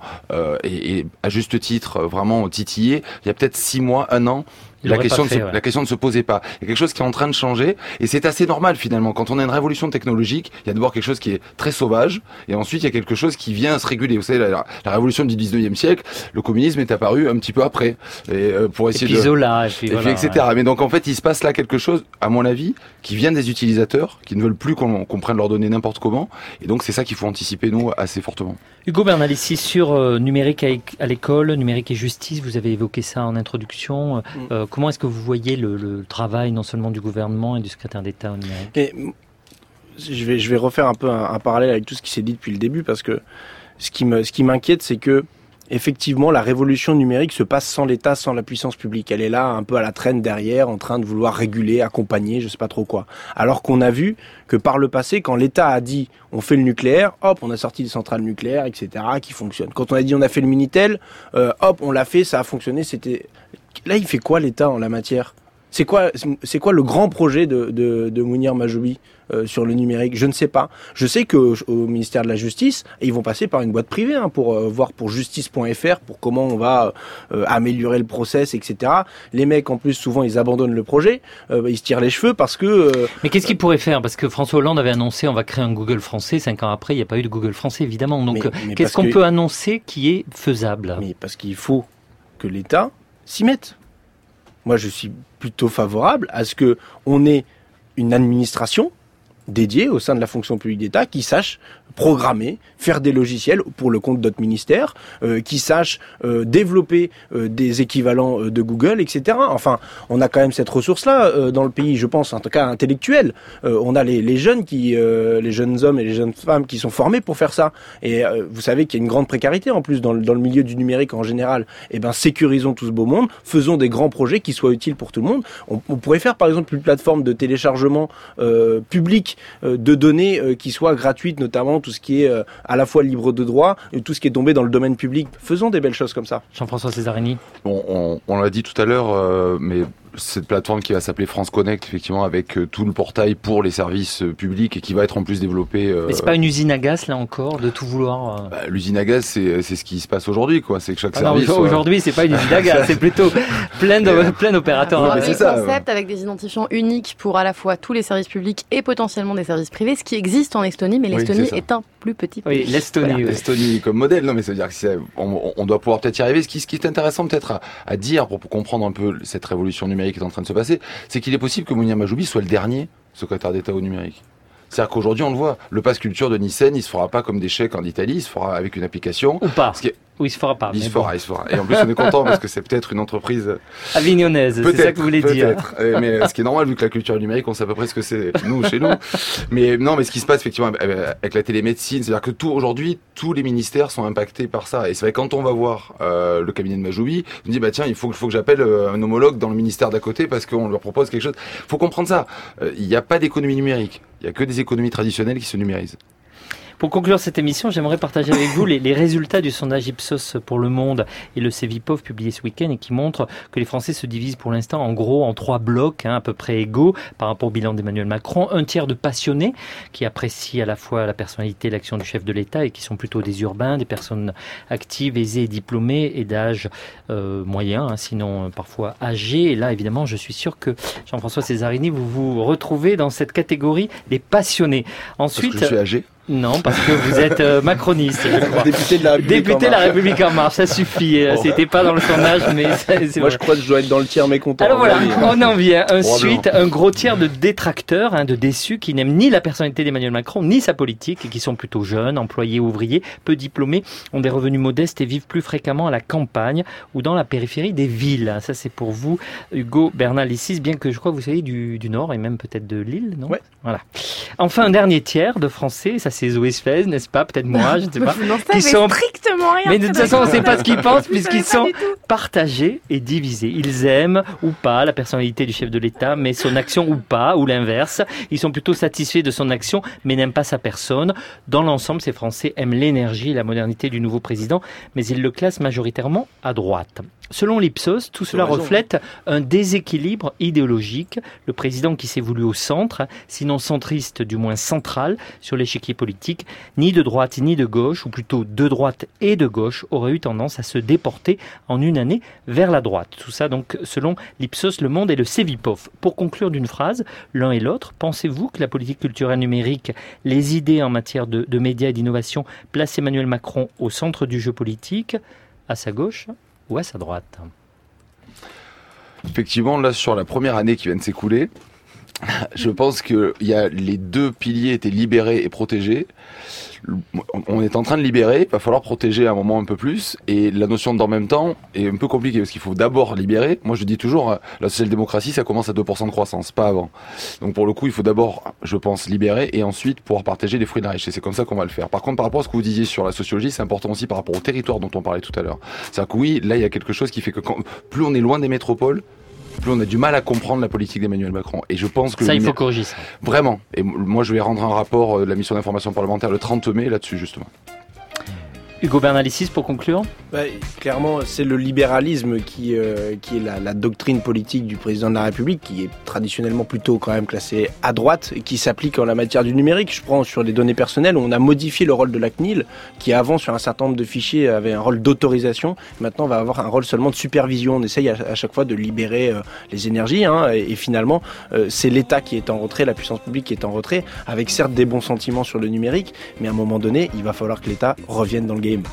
et à juste titre vraiment titillé, il y a peut-être 6 mois, 1 an. La question ne se posait pas. Il y a quelque chose qui est en train de changer et c'est assez normal finalement. Quand on a une révolution technologique, il y a d'abord quelque chose qui est très sauvage et ensuite il y a quelque chose qui vient se réguler. Vous savez, la révolution du 19e siècle, le communisme est apparu un petit peu après. Et pour essayer et puis Zola, etc. Ouais. Mais donc en fait, il se passe là quelque chose, à mon avis, qui vient des utilisateurs, qui ne veulent plus qu'on prenne leurs données n'importe comment. Et donc c'est ça qu'il faut anticiper, nous, assez fortement. Hugo Bernalicis, sur numérique à l'école, numérique et justice, vous avez évoqué ça en introduction. Comment est-ce que vous voyez le travail non seulement du gouvernement et du secrétaire d'État au numérique ? Et je vais refaire un peu un parallèle avec tout ce qui s'est dit depuis le début, parce que ce qui m'inquiète, c'est que effectivement, la révolution numérique se passe sans l'État, sans la puissance publique. Elle est là, un peu à la traîne derrière, en train de vouloir réguler, accompagner, je sais pas trop quoi. Alors qu'on a vu que par le passé, quand l'État a dit on fait le nucléaire, hop, on a sorti des centrales nucléaires, etc., qui fonctionnent. Quand on a dit on a fait le Minitel, hop, on l'a fait, ça a fonctionné, c'était... Là, il fait quoi l'État en la matière ? C'est quoi le grand projet de Mounir Mahjoubi sur le numérique ? Je ne sais pas. Je sais que au ministère de la Justice, ils vont passer par une boîte privée pour voir pour justice.fr, pour comment on va améliorer le process, etc. Les mecs, en plus, souvent, ils abandonnent le projet, ils se tirent les cheveux parce que... Mais qu'est-ce qu'ils pourraient faire ? Parce que François Hollande avait annoncé on va créer un Google français. 5 ans après, il n'y a pas eu de Google français, évidemment. Donc, mais qu'est-ce qu'on peut annoncer qui est faisable ? Mais parce qu'il faut que l'État s'y mette. Moi, je suis plutôt favorable à ce que on ait une administration dédiés au sein de la fonction publique d'État qui sachent programmer, faire des logiciels pour le compte d'autres ministères, qui sachent développer des équivalents de Google, etc. Enfin, on a quand même cette ressource-là dans le pays, je pense, en tout cas intellectuelle. On a les jeunes les jeunes hommes et les jeunes femmes qui sont formés pour faire ça. Et vous savez qu'il y a une grande précarité en plus dans le milieu du numérique en général. Eh ben, sécurisons tout ce beau monde, faisons des grands projets qui soient utiles pour tout le monde. On pourrait faire par exemple une plateforme de téléchargement public de données qui soit gratuite, notamment tout ce qui est à la fois libre de droit et tout ce qui est tombé dans le domaine public. Faisons des belles choses comme ça. Jean-François Césarini. Bon, on l'a dit tout à l'heure, mais cette plateforme qui va s'appeler France Connect, effectivement, avec tout le portail pour les services publics et qui va être en plus développé. Mais c'est pas une usine à gaz là encore de tout vouloir. L'usine à gaz, c'est ce qui se passe aujourd'hui, quoi. C'est que chaque service. Non, aujourd'hui, c'est pas une usine à gaz, c'est plutôt plein d'opérateurs. Un concept avec des identifiants uniques pour à la fois tous les services publics et potentiellement des services privés, ce qui existe en Estonie, mais l'Estonie est un plus petit pays. Oui, l'Estonie. Voilà. L'Estonie comme modèle, non, mais ça veut dire que on doit pouvoir peut-être y arriver. Ce qui est intéressant peut-être à dire pour comprendre un peu cette révolution numérique qui est en train de se passer, c'est qu'il est possible que Mounir Majoubi soit le dernier secrétaire d'État au numérique. C'est-à-dire qu'aujourd'hui, on le voit, le pass culture de Nissen, il se fera pas comme des chèques en Italie, il se fera avec une application. Ou pas. Oui, il se fera pas. Il se fera. Et en plus, on est content parce que c'est peut-être une entreprise avignonnaise, c'est ça que vous voulez dire. Mais ce qui est normal, vu que la culture numérique, on sait à peu près ce que c'est chez nous. Mais non, mais ce qui se passe effectivement avec la télémédecine, c'est-à-dire que aujourd'hui, tous les ministères sont impactés par ça. Et c'est vrai, quand on va voir le cabinet de Majoubi, on dit, tiens, il faut que j'appelle un homologue dans le ministère d'à côté parce qu'on leur propose quelque chose. Faut comprendre ça. Il n'y a pas d'économie numérique. Il n'y a que des économies traditionnelles qui se numérisent. Pour conclure cette émission, j'aimerais partager avec vous les résultats du sondage Ipsos pour Le Monde et le Cevipof publié ce week-end et qui montre que les Français se divisent pour l'instant en gros en 3 blocs à peu près égaux par rapport au bilan d'Emmanuel Macron. Un tiers de passionnés qui apprécient à la fois la personnalité et l'action du chef de l'État et qui sont plutôt des urbains, des personnes actives, aisées et diplômées et d'âge moyen, sinon parfois âgés. Et là, évidemment, je suis sûr que Jean-François Césarini, vous vous retrouvez dans cette catégorie des passionnés. Ensuite, parce que je suis âgé. Non, parce que vous êtes macroniste, je crois. Député de la République en marche, ça suffit. C'était pas dans le sondage, mais c'est moi, je crois que je dois être dans le tiers mécontent. Alors voilà, on en vient. Ensuite, un gros tiers de détracteurs, de déçus, qui n'aiment ni la personnalité d'Emmanuel Macron, ni sa politique, et qui sont plutôt jeunes, employés, ouvriers, peu diplômés, ont des revenus modestes et vivent plus fréquemment à la campagne ou dans la périphérie des villes. Ça, c'est pour vous, Hugo Bernalicis, bien que je crois que vous soyez du Nord et même peut-être de Lille, non ? Ouais. Voilà. Enfin, un dernier tiers de Français, ça c'est Zoé Sfez, n'est-ce pas ? Peut-être moi, je ne sais pas. Non, ça qui sont strictement rien. Mais de toute façon, on ne sait pas ce qu'ils pensent puisqu'ils sont partagés et divisés. Ils aiment ou pas la personnalité du chef de l'État, mais son action ou pas, ou l'inverse. Ils sont plutôt satisfaits de son action, mais n'aiment pas sa personne. Dans l'ensemble, ces Français aiment l'énergie et la modernité du nouveau président, mais ils le classent majoritairement à droite. Selon l'Ipsos, tout cela reflète un déséquilibre idéologique. Le président qui s'est voulu au centre, sinon centriste, du moins central, sur l'échiquier politique, ni de droite ni de gauche, ou plutôt de droite et de gauche, aurait eu tendance à se déporter en une année vers la droite. Tout ça donc selon l'Ipsos, Le Monde et le Cevipof. Pour conclure d'une phrase, l'un et l'autre, pensez-vous que la politique culturelle numérique, les idées en matière de médias et d'innovation placent Emmanuel Macron au centre du jeu politique, à sa gauche ou à sa droite? Effectivement, là, sur la première année qui vient de s'écouler, je pense que les deux piliers étaient libérés et protégés. On est en train de libérer, il va falloir protéger à un moment un peu plus, et la notion d'en même temps est un peu compliquée, parce qu'il faut d'abord libérer. Moi je dis toujours, la social-démocratie ça commence à 2% de croissance, pas avant. Donc pour le coup il faut d'abord, je pense, libérer, et ensuite pouvoir partager les fruits de la richesse. C'est comme ça qu'on va le faire. Par contre, par rapport à ce que vous disiez sur la sociologie, c'est important aussi par rapport au territoire dont on parlait tout à l'heure. C'est-à-dire que oui, là il y a quelque chose qui fait que plus on est loin des métropoles, plus on a du mal à comprendre la politique d'Emmanuel Macron. Et je pense que... Ça, il faut corriger ça. Vraiment. Et moi, je vais rendre un rapport de la mission d'information parlementaire le 30 mai là-dessus, justement. Hugo Bernalicis, pour conclure. Clairement, c'est le libéralisme qui est la doctrine politique du président de la République, qui est traditionnellement plutôt quand même classée à droite, et qui s'applique en la matière du numérique. Je prends sur les données personnelles, où on a modifié le rôle de la CNIL, qui avant, sur un certain nombre de fichiers, avait un rôle d'autorisation. Maintenant, on va avoir un rôle seulement de supervision. On essaye à chaque fois de libérer les énergies, et finalement, c'est l'État qui est en retrait, la puissance publique qui est en retrait, avec certes des bons sentiments sur le numérique, mais à un moment donné, il va falloir que l'État revienne dans le game.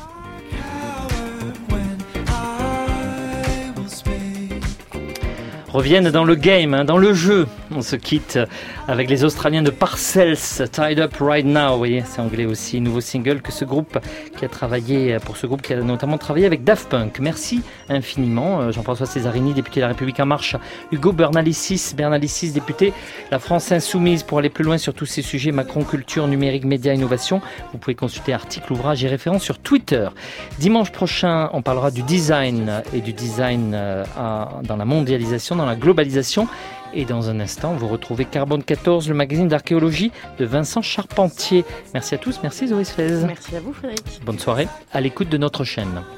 Reviennent dans le game, dans le jeu. On se quitte avec les Australiens de Parcells, Tied Up Right Now. Vous voyez, c'est anglais aussi. Nouveau single que ce groupe qui a notamment travaillé avec Daft Punk. Merci infiniment. Jean-François Césarini, député de La République En Marche. Hugo Bernalicis, député La France Insoumise. Pour aller plus loin sur tous ces sujets, Macron, culture, numérique, médias, innovation, vous pouvez consulter articles, ouvrages et références sur Twitter. Dimanche prochain, on parlera du design et du design dans la mondialisation, dans la globalisation. Et dans un instant, vous retrouvez Carbone 14, le magazine d'archéologie de Vincent Charpentier. Merci à tous, merci Zoé Sfez. Merci à vous Frédéric. Bonne soirée, à l'écoute de notre chaîne.